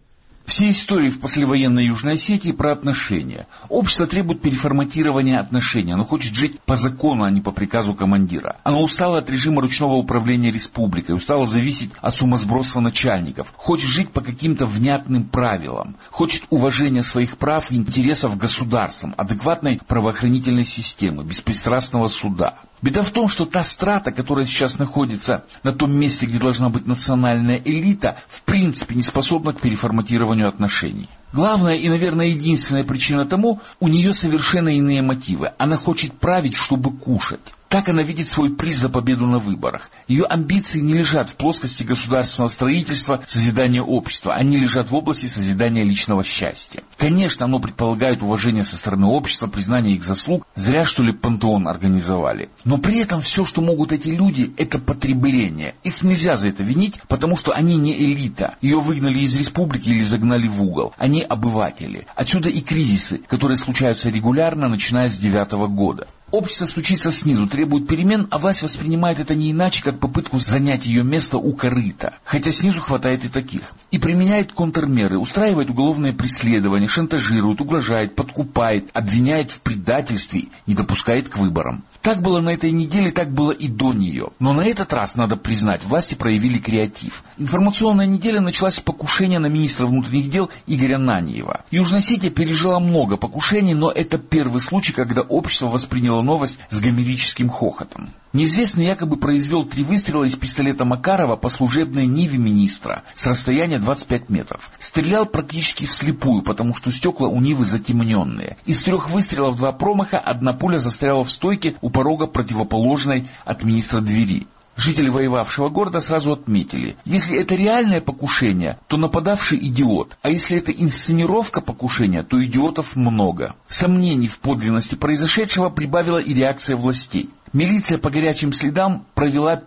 Все истории в послевоенной Южной Осетии про отношения. Общество требует переформатирования отношений. Оно хочет жить по закону, а не по приказу командира. Оно устало от режима ручного управления республикой, устало зависеть от сумасбродства начальников. Хочет жить по каким-то внятным правилам. Хочет уважения своих прав и интересов государством, адекватной правоохранительной системы, беспристрастного суда. Беда в том, что та страта, которая сейчас находится на том месте, где должна быть национальная элита, в принципе не способна к переформатированию отношений. Главная и, наверное, единственная причина тому, у нее совершенно иные мотивы. Она хочет править, чтобы кушать. Так она видит свой приз за победу на выборах. Ее амбиции не лежат в плоскости государственного строительства, созидания общества. Они лежат в области созидания личного счастья. Конечно, оно предполагает уважение со стороны общества, признание их заслуг. Зря, что ли, пантеон организовали. Но при этом все, что могут эти люди, это потребление. Их нельзя за это винить, потому что они не элита. Ее выгнали из республики или загнали в угол. Они обыватели. Отсюда и кризисы, которые случаются регулярно, начиная с 2009 года. Общество стучится снизу, требует перемен, а власть воспринимает это не иначе, как попытку занять ее место у корыта. Хотя снизу хватает и таких. И применяет контрмеры, устраивает уголовные преследования, шантажирует, угрожает, подкупает, обвиняет в предательстве, не допускает к выборам. Так было на этой неделе, так было и до нее. Но на этот раз, надо признать, власти проявили креатив. Информационная неделя началась с покушения на министра внутренних дел Игоря Наньева. Южная Осетия пережила много покушений, но это первый случай, когда общество восприняло новость с гомерическим хохотом. Неизвестный якобы произвел 3 выстрела из пистолета Макарова по служебной Ниве министра с расстояния 25 метров. Стрелял практически вслепую, потому что стекла у Нивы затемненные. Из 3 выстрелов 2 промаха, 1 пуля застряла в стойке у порога противоположной от министра двери. Жители воевавшего города сразу отметили, если это реальное покушение, то нападавший идиот, а если это инсценировка покушения, то идиотов много. Сомнений в подлинности произошедшего прибавила и реакция властей. Милиция по горячим следам провела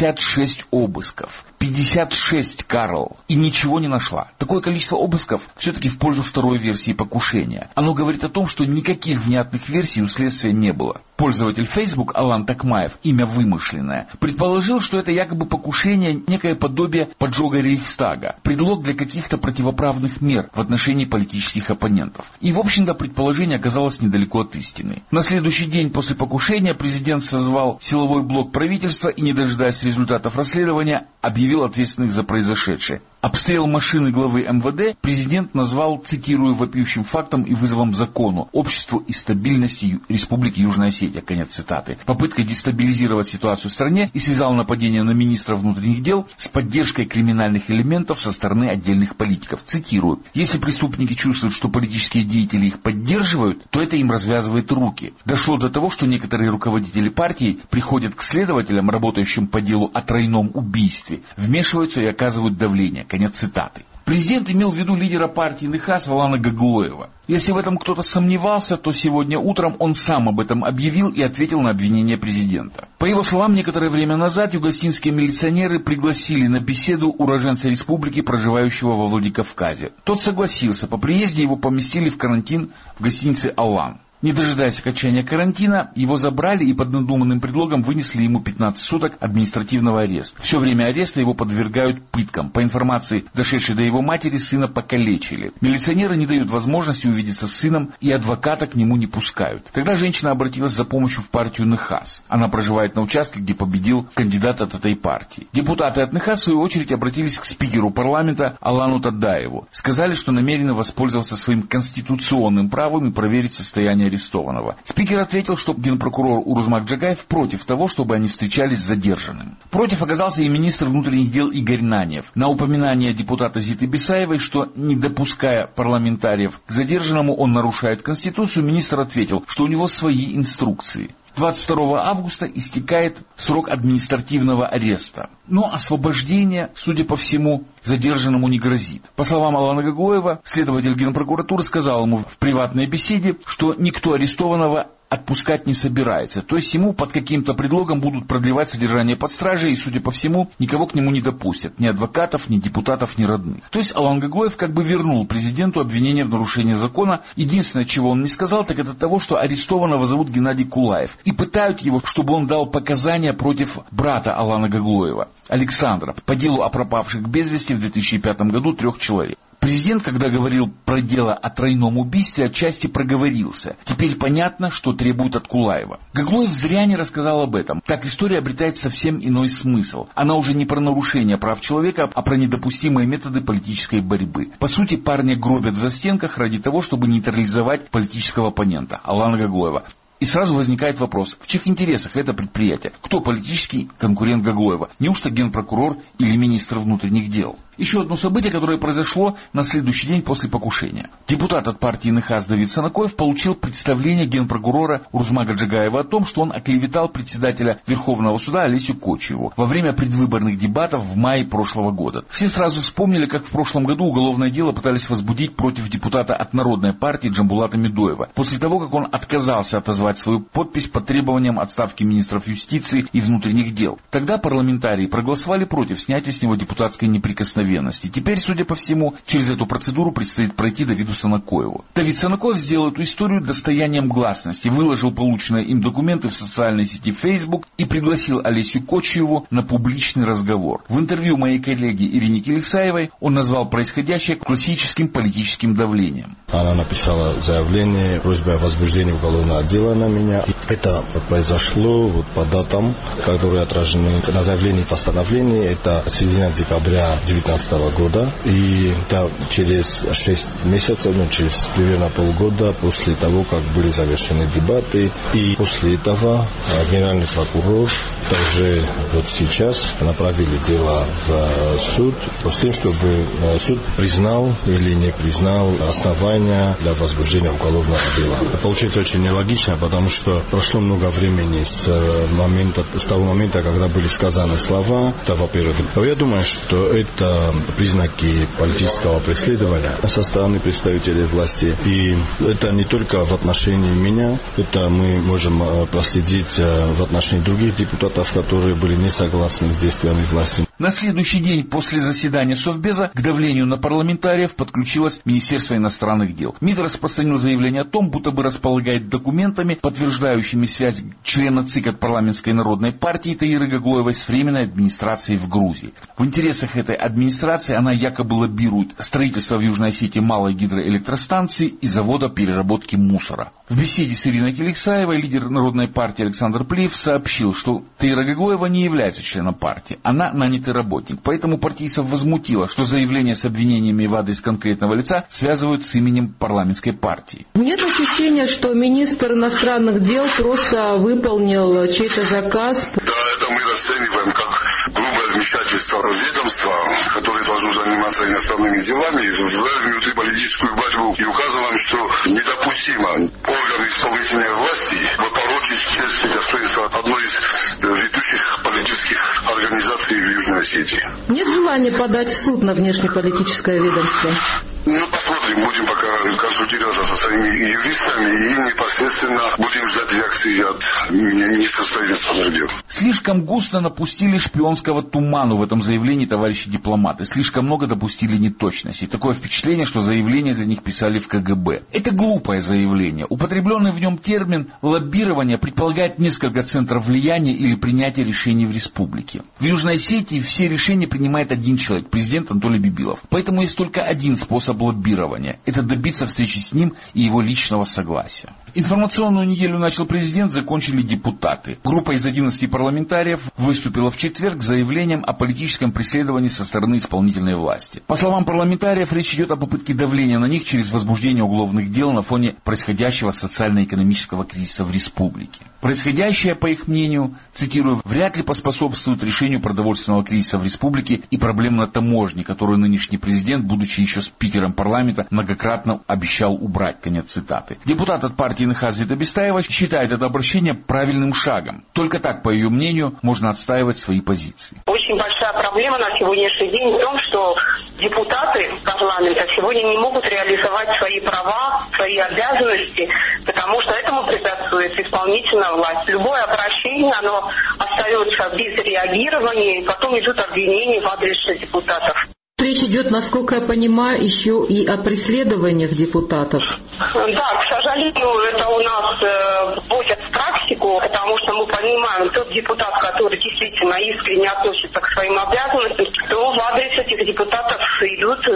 56 обысков. 56, Карл. И ничего не нашла. Такое количество обысков все-таки в пользу второй версии покушения. Оно говорит о том, что никаких внятных версий у следствия не было. Пользователь Facebook Алан Такмаев, имя вымышленное, предположил, что это якобы покушение, некое подобие поджога Рейхстага, предлог для каких-то противоправных мер в отношении политических оппонентов. И, в общем-то, предположение оказалось недалеко от истины. На следующий день после покушения президент созвал силовой блок правительства и, не дожидаясь результатов расследования, объявил ответственных за произошедшее. Обстрел машины главы МВД президент назвал, цитирую, вопиющим фактом и вызовом закону, обществу и стабильности Республики Южная Осетия. Конец цитаты. Попыткой дестабилизировать ситуацию в стране и связал нападение на министра внутренних дел с поддержкой криминальных элементов со стороны отдельных политиков. Цитирую. Если преступники чувствуют, что политические деятели их поддерживают, то это им развязывает руки. Дошло до того, что некоторые руководители партии приходят к следователям, работающим по делу о тройном убийстве, вмешиваются и оказывают давление. Конец цитаты. Президент имел в виду лидера партии НХАС Алана Гаглоева. Если в этом кто-то сомневался, то сегодня утром он сам об этом объявил и ответил на обвинение президента. По его словам, некоторое время назад югостинские милиционеры пригласили на беседу уроженца республики, проживающего во Владикавказе. Тот согласился, по приезде его поместили в карантин в гостинице «Алан». Не дожидаясь окончания карантина, его забрали и под надуманным предлогом вынесли ему 15 суток административного ареста. Все время ареста его подвергают пыткам. По информации, дошедшей до его матери, сына покалечили. Милиционеры не дают возможности увидеться с сыном и адвоката к нему не пускают. Тогда женщина обратилась за помощью в партию НХАС. Она проживает на участке, где победил кандидат от этой партии. Депутаты от НХАС, в свою очередь, обратились к спикеру парламента Алану Тадаеву. Сказали, что намерены воспользоваться своим конституционным правом и проверить состояние арестованного. Спикер ответил, что генпрокурор Урузмак Джагаев против того, чтобы они встречались с задержанным. Против оказался и министр внутренних дел Игорь Наньев. На упоминание депутата Зиты Бесаевой, что, не допуская парламентариев к задержанному, он нарушает Конституцию, министр ответил, что у него свои инструкции. 22 августа истекает срок административного ареста. Но освобождение, судя по всему, задержанному не грозит. По словам Алана Гаглоева, следователь Генпрокуратуры сказал ему в приватной беседе, что никто арестованного отпускать не собирается. То есть ему под каким-то предлогом будут продлевать содержание под стражей и, судя по всему, никого к нему не допустят. Ни адвокатов, ни депутатов, ни родных. То есть Алан Гаглоев как бы вернул президенту обвинение в нарушении закона. Единственное, чего он не сказал, так это того, что арестованного зовут Геннадий Кулаев. И пытают его, чтобы он дал показания против брата Алана Гаглоева, Александра, по делу о пропавших без вести в 2005 году 3 человек. Президент, когда говорил про дело о тройном убийстве, отчасти проговорился. Теперь понятно, что требует от Кулаева. Гаглоев зря не рассказал об этом. Так история обретает совсем иной смысл. Она уже не про нарушение прав человека, а про недопустимые методы политической борьбы. По сути, парня гробят в застенках ради того, чтобы нейтрализовать политического оппонента Алана Гаглоева. И сразу возникает вопрос, в чьих интересах это предприятие? Кто политический конкурент Гаглоева? Неужто генпрокурор или министр внутренних дел? Еще одно событие, которое произошло на следующий день после покушения. Депутат от партии НХАС Давид Санакоев получил представление генпрокурора Урзмага Джагаева о том, что он оклеветал председателя Верховного суда Олесю Кочиеву во время предвыборных дебатов в мае прошлого года. Все сразу вспомнили, как в прошлом году уголовное дело пытались возбудить против депутата от Народной партии Джамбулата Медоева, после того, как он отказался отозвать свою подпись под требованием отставки министров юстиции и внутренних дел. Тогда парламентарии проголосовали против снятия с него депутатской неприкосновенности. Теперь, судя по всему, через эту процедуру предстоит пройти Давиду Санакоеву. Давид Санакоев сделал эту историю достоянием гласности, выложил полученные им документы в социальной сети Facebook и пригласил Олесю Кочиеву на публичный разговор. В интервью моей коллеге Ирине Келексаевой он назвал происходящее классическим политическим давлением. Она написала заявление, просьбой о возбуждении уголовного дела на меня. Это произошло по датам, которые отражены на заявлении и постановлении. Это середина декабря 2019 года. И это через 6 месяцев, через примерно полгода после того, как были завершены дебаты. И после этого генеральный прокурор также сейчас направили дело в суд с тем, чтобы суд признал или не признал основания для возбуждения уголовного дела. Это получается очень нелогично, потому что прошло много времени с того момента, когда были сказаны слова. Это, во-первых, я думаю, что это признаки политического преследования со стороны представителей власти. И это не только в отношении меня, это мы можем проследить в отношении других депутатов, которые были не согласны с действиями власти. На следующий день после заседания Совбеза к давлению на парламентариев подключилось Министерство иностранных дел. МИД распространил заявление о том, будто бы располагает документами, подтверждающими связь члена ЦИК от парламентской народной партии Таиры Гаглоевой с временной администрацией в Грузии. В интересах этой администрации она якобы лоббирует строительство в Южной Осетии малой гидроэлектростанции и завода переработки мусора. В беседе с Ириной Келексаевой лидер народной партии Александр Плиев сообщил, что Таира Гаглоева не является членом партии, она нанятый работник. Поэтому партийцев возмутило, что заявление с обвинениями в адрес конкретного лица связывают с именем парламентской партии. Нет ощущения, что министр иностранных дел просто выполнил чей-то заказ? Да, это мы расцениваем как грубое вмешательство ведомства, которое должно заниматься иностранными делами, ввели внутри политическую борьбу и указываем, что недопустимо органы исполнительной власти порочить честь и достоинство одной из ведущих политических организаций в Южной Осетии. Нет желания подать в суд на внешнеполитическое ведомство? Посмотрим, будем пока консультироваться со своими юристами и непосредственно будем ждать реакции от Министерства иностранных дел. Слишком густо напустили шпионского туману в этом заявлении товарищи дипломаты. Слишком много допустили неточностей. Такое впечатление, что заявление для них писали в КГБ. Это глупое заявление. Употребленный в нем термин «лоббирование» предполагает несколько центров влияния или принятия решений в республике. В Южной Осетии все решения принимает один человек, президент Анатолий Бибилов. Поэтому есть только один способ лоббирования. Это добиться встречи с ним и его личного согласия. Информационную неделю начал президент, закончили депутаты. Группа из 11 парламентариев выступила в четверг с заявлением о политическом преследовании со стороны исполнительной власти. По словам парламентариев, речь идет о попытке давления на них через возбуждение уголовных дел на фоне происходящего социально-экономического кризиса в республике. Происходящее, по их мнению, цитирую, вряд ли поспособствует решению продовольственного кризиса в республике и проблем на таможне, которую нынешний президент, будучи еще спикером парламента, многократно обещал убрать. Конец цитаты. Депутат от партии НХАС Зита Бестаева считает это обращение правильным шагом. Только так, по ее мнению, можно отстаивать свои позиции. Очень большая проблема на сегодняшний день в том, что депутаты парламента сегодня не могут реализовать свои права, свои обязанности, потому что этому препятствует исполнительная власть. Любое обращение, оно остается без реагирования, и потом идут обвинения в адрес депутатов. Речь идет, насколько я понимаю, еще и о преследованиях депутатов. Да, к сожалению, это у нас вводят в практику, потому что мы понимаем, тот депутат, который действительно искренне относится к своим обязанностям, то в адрес этих депутатов идут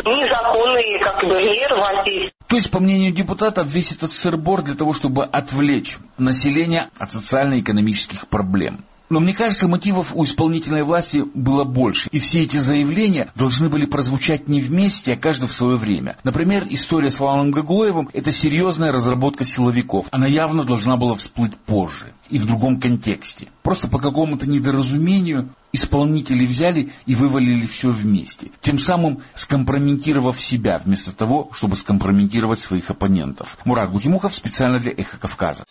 незаконный мер воздействия. То есть, по мнению депутатов, весь этот сыр-бор для того, чтобы отвлечь население от социально-экономических проблем. Но мне кажется, мотивов у исполнительной власти было больше. И все эти заявления должны были прозвучать не вместе, а каждый в свое время. Например, история с Лаваном Гагуевым – это серьезная разработка силовиков. Она явно должна была всплыть позже и в другом контексте. Просто по какому-то недоразумению исполнители взяли и вывалили все вместе, тем самым скомпрометировав себя, вместо того, чтобы скомпрометировать своих оппонентов. Мурат Бухимухов специально для «Эхо Кавказа».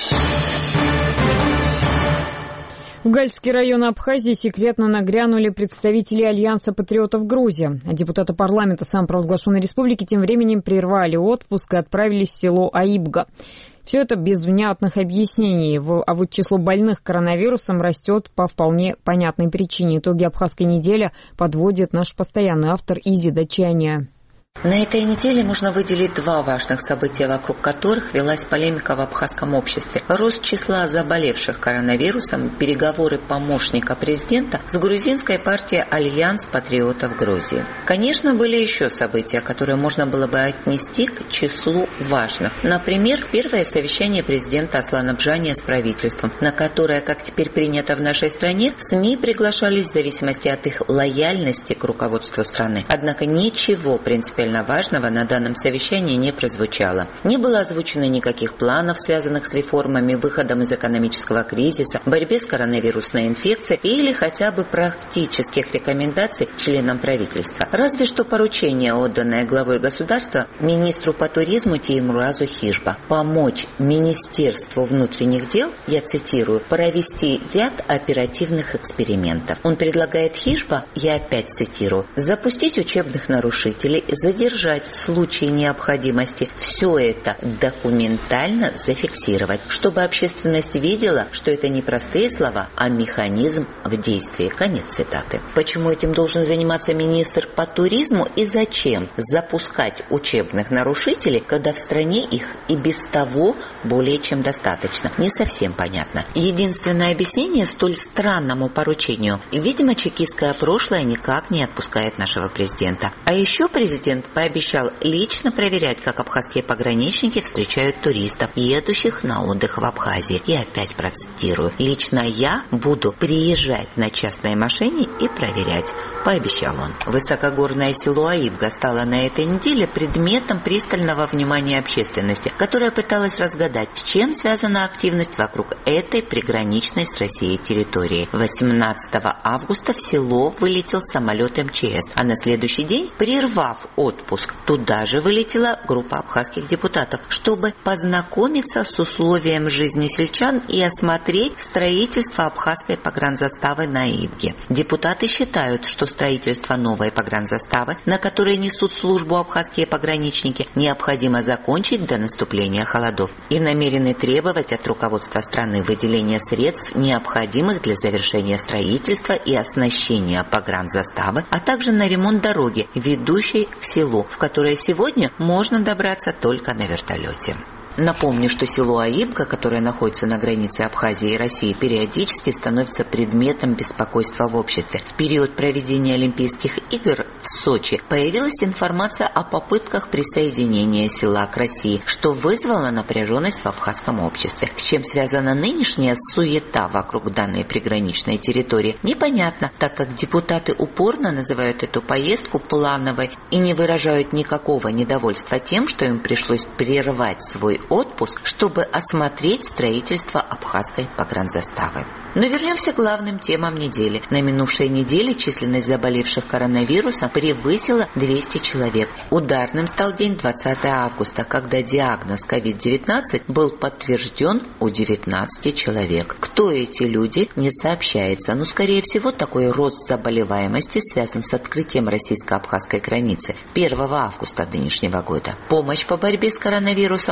В Гальский район Абхазии секретно нагрянули представители Альянса патриотов Грузии. А депутаты парламента самопровозглашенной республики тем временем прервали отпуск и отправились в село Аибга. Все это без внятных объяснений. А вот число больных коронавирусом растет по вполне понятной причине. Итоги абхазской недели подводит наш постоянный автор Изи Дачаня. На этой неделе можно выделить два важных события, вокруг которых велась полемика в абхазском обществе. Рост числа заболевших коронавирусом, переговоры помощника президента с грузинской партией «Альянс патриотов Грузии». Конечно, были еще события, которые можно было бы отнести к числу важных. Например, первое совещание президента Аслана Бжания с правительством, на которое, как теперь принято в нашей стране, СМИ приглашались в зависимости от их лояльности к руководству страны. Однако ничего принципиально важного на данном совещании не прозвучало. Не было озвучено никаких планов, связанных с реформами, выходом из экономического кризиса, борьбе с коронавирусной инфекцией или хотя бы практических рекомендаций членам правительства. Разве что поручение, отданное главой государства министру по туризму Теймуразу Хижба, помочь Министерству внутренних дел, я цитирую, провести ряд оперативных экспериментов. Он предлагает Хижба, я опять цитирую, запустить учебных нарушителей, задержать в случае необходимости, все это документально зафиксировать, чтобы общественность видела, что это не простые слова, а механизм в действии. Конец цитаты. Почему этим должен заниматься министр по туризму и зачем запускать учебных нарушителей, когда в стране их и без того более чем достаточно? Не совсем понятно. Единственное объяснение столь странному поручению. Видимо, чекистское прошлое никак не отпускает нашего президента. А еще президент пообещал лично проверять, как абхазские пограничники встречают туристов, едущих на отдых в Абхазии. И опять процитирую. «Лично я буду приезжать на частной машине и проверять», — пообещал он. Высокогорное село Аибга стало на этой неделе предметом пристального внимания общественности, которая пыталась разгадать, с чем связана активность вокруг этой приграничной с Россией территории. 18 августа в село вылетел самолет МЧС, а на следующий день, прервав отпуск, туда же вылетела группа абхазских депутатов, чтобы познакомиться с условием жизни сельчан и осмотреть строительство абхазской погранзаставы на Аибге. Депутаты считают, что строительство новой погранзаставы, на которой несут службу абхазские пограничники, необходимо закончить до наступления холодов, и намерены требовать от руководства страны выделения средств, необходимых для завершения строительства и оснащения погранзаставы, а также на ремонт дороги, ведущей к селу, в которое сегодня можно добраться только на вертолете. Напомню, что село Аибга, которое находится на границе Абхазии и России, периодически становится предметом беспокойства в обществе. В период проведения Олимпийских игр в Сочи появилась информация о попытках присоединения села к России, что вызвало напряженность в абхазском обществе. С чем связана нынешняя суета вокруг данной приграничной территории, непонятно, так как депутаты упорно называют эту поездку плановой и не выражают никакого недовольства тем, что им пришлось прервать свой отпуск, чтобы осмотреть строительство абхазской погранзаставы. Но вернемся к главным темам недели. На минувшей неделе численность заболевших коронавирусом превысила 200 человек. Ударным стал день 20 августа, когда диагноз COVID-19 был подтвержден у 19 человек. Кто эти люди, не сообщается, но, скорее всего, такой рост заболеваемости связан с открытием российско-абхазской границы 1 августа нынешнего года. Помощь по борьбе с коронавирусом оказывается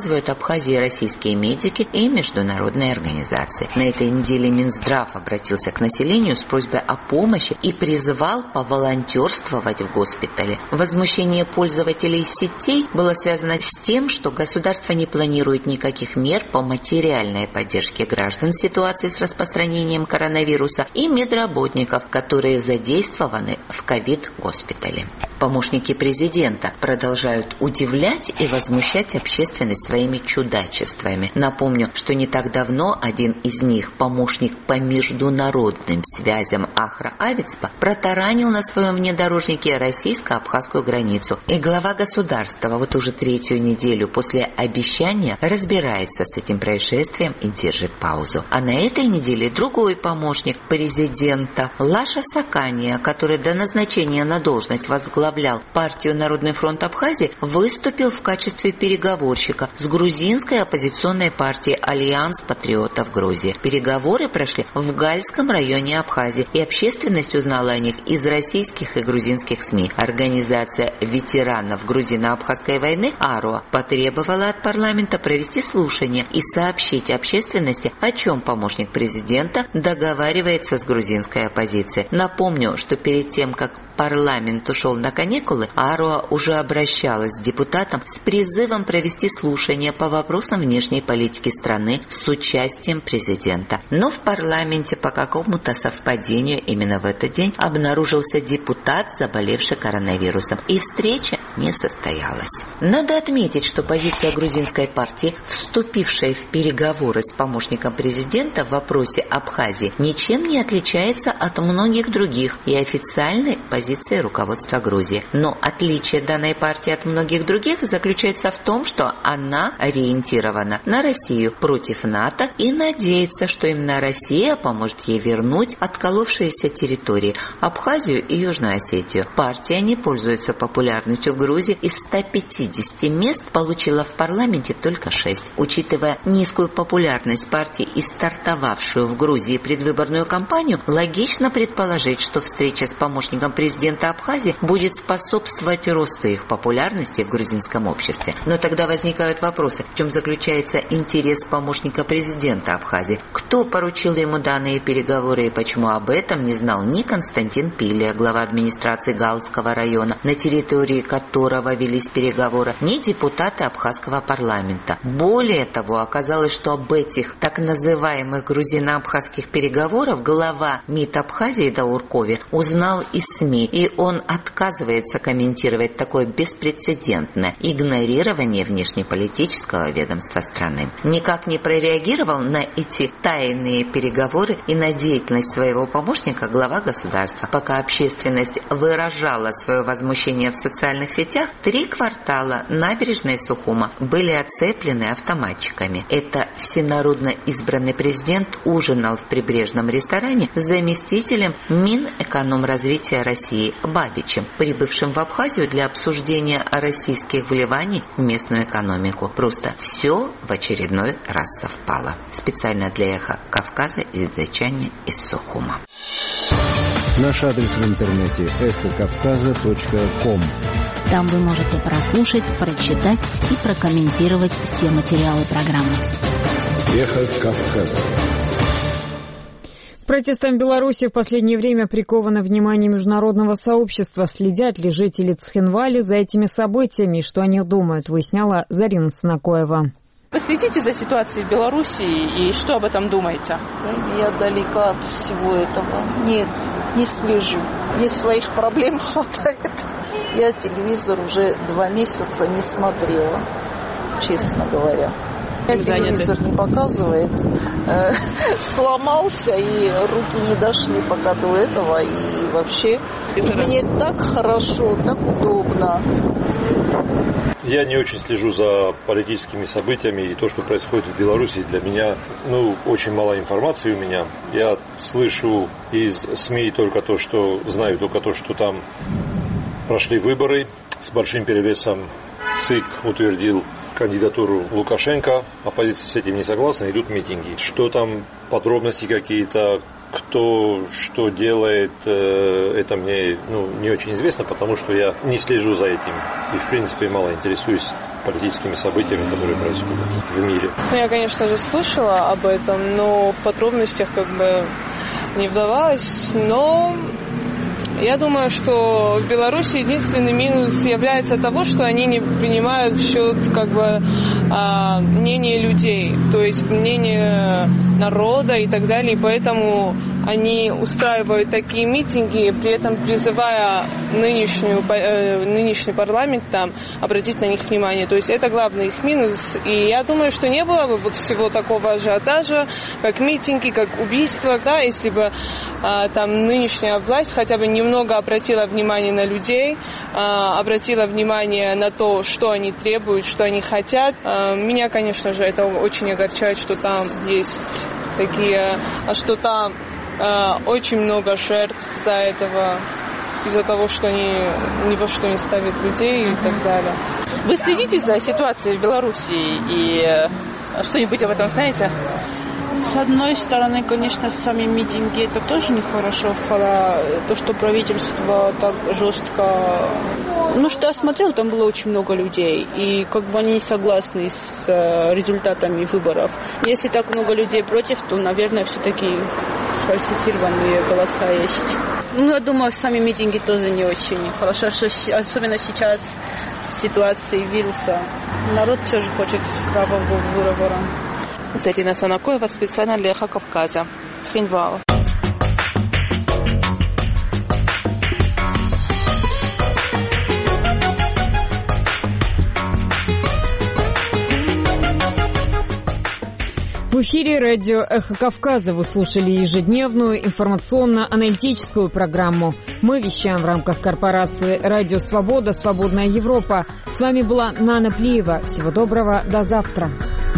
оказывают Абхазии российские медики и международные организации. На этой неделе Минздрав обратился к населению с просьбой о помощи и призывал поволонтерствовать в госпитале. Возмущение пользователей сетей было связано с тем, что государство не планирует никаких мер по материальной поддержке граждан в ситуации с распространением коронавируса и медработников, которые задействованы в ковид-госпитале. Помощники президента продолжают удивлять и возмущать общественность своими чудачествами. Напомню, что не так давно один из них, помощник по международным связям Ахра Авицпа, протаранил на своем внедорожнике российско-абхазскую границу. И глава государства вот уже 3-ю неделю после обещания разбирается с этим происшествием и держит паузу. А на этой неделе другой помощник президента Лаша Сакания, который до назначения на должность возглавлял партию «Народный фронт Абхазии», выступил в качестве переговорщика с грузинской оппозиционной партией «Альянс патриотов Грузии». Переговоры прошли в Гальском районе Абхазии, и общественность узнала о них из российских и грузинских СМИ. Организация ветеранов грузино-абхазской войны «Аруа» потребовала от парламента провести слушание и сообщить общественности, о чем помощник президента договаривается с грузинской оппозицией. Напомню, что перед тем, как парламент ушел на каникулы, Аруа уже обращалась к депутатам с призывом провести слушание по вопросам внешней политики страны с участием президента. Но в парламенте по какому-то совпадению именно в этот день обнаружился депутат, заболевший коронавирусом, и встреча не состоялась. Надо отметить, что позиция грузинской партии, вступившей в переговоры с помощником президента в вопросе Абхазии, ничем не отличается от многих других и официальной позиции руководства Грузии. Но отличие данной партии от многих других заключается в том, что она ориентирована на Россию против НАТО и надеется, что именно Россия поможет ей вернуть отколовшиеся территории Абхазию и Южную Осетию. Партия не пользуется популярностью в Грузии. Из 150 мест получила в парламенте только 6. Учитывая низкую популярность партии и стартовавшую в Грузии предвыборную кампанию, логично предположить, что встреча с помощником президента Абхазии будет способствовать росту их популярности в грузинском обществе. Но тогда возникают вопросы, в чем заключается интерес помощника президента Абхазии, кто поручил ему данные переговоры и почему об этом не знал ни Константин Пилия, глава администрации Галского района, на территории которого велись переговоры, ни депутаты абхазского парламента. Более того, оказалось, что об этих так называемых грузино-абхазских переговорах глава МИД Абхазии Дауркови узнал из СМИ, и он отказывается комментировать такое беспрецедентное игнорирование внешнеполитического ведомства страны. Никак не прореагировал на эти тайные переговоры и на деятельность своего помощника глава государства. Пока общественность выражала свое возмущение в социальных сетях, 3 квартала набережной Сухума были оцеплены автоматчиками. Это всенародно избранный президент ужинал в прибрежном ресторане с заместителем Минэкономразвития России Бабичем, прибывшим в Абхазию для обсуждения российских вливаний в местную экономику. Просто все в очередной раз совпало. Специально для «Эхо Кавказа» из Дачани из Сухума. Наш адрес в интернете эхокавказа.ком. Там вы можете прослушать, прочитать и прокомментировать все материалы программы. Эхо Кавказа. Протестам Беларуси в последнее время приковано внимание международного сообщества. Следят ли жители Цхинвали за этими событиями и что они думают, выясняла Зарина Снакоева. Вы следите за ситуацией в Беларуси и что об этом думаете? Я далека от всего этого. Нет, не слежу. Мне своих проблем хватает. Я телевизор уже 2 месяца не смотрела, честно говоря. Телевизор не показывает. Сломался, и руки не дошли пока до этого. И вообще мне так хорошо, так удобно. Я не очень слежу за политическими событиями, и то, что происходит в Беларуси, для меня, очень мало информации у меня. Я слышу из СМИ только то, что знаю, только то, что там Прошли выборы с большим перевесом. ЦИК утвердил кандидатуру Лукашенко. Оппозиция с этим не согласна, идут митинги. Что там, подробности какие-то, кто что делает, это мне не очень известно, потому что я не слежу за этим. И, в принципе, мало интересуюсь политическими событиями, которые происходят в мире. Я, конечно же, слышала об этом, но в подробностях не вдавалась. Но я думаю, что в Беларуси единственный минус является того, что они не принимают в счет мнение людей, то есть мнение народа и так далее, и поэтому они устраивают такие митинги, при этом призывая нынешний парламент обратить на них внимание. То есть это главный их минус. И я думаю, что не было бы всего такого ажиотажа, как митинги, как убийства, если бы нынешняя власть хотя бы немного обратила внимание на людей, обратила внимание на то, что они требуют, что они хотят. Меня, конечно же, это очень огорчает, что там есть что там очень много жертв из-за того, что они ни во что не ставят людей и так далее. Вы следите за ситуацией в Беларуси и что-нибудь об этом знаете? С одной стороны, конечно, сами митинги это тоже нехорошо. То, что правительство так жестко... что я смотрела, там было очень много людей. И они не согласны с результатами выборов. Если так много людей против, то, наверное, все-таки сфальсифицированные голоса есть. Я думаю, сами митинги тоже не очень хорошо, особенно сейчас с ситуацией вируса. Народ все же хочет правого выбора. Зарина Санакоева специально для «Эхо Кавказа» с Хинвала. В эфире радио «Эхо Кавказа» вы слушали ежедневную информационно-аналитическую программу. Мы вещаем в рамках корпорации «Радио Свобода. Свободная Европа». С вами была Нана Плиева. Всего доброго. До завтра.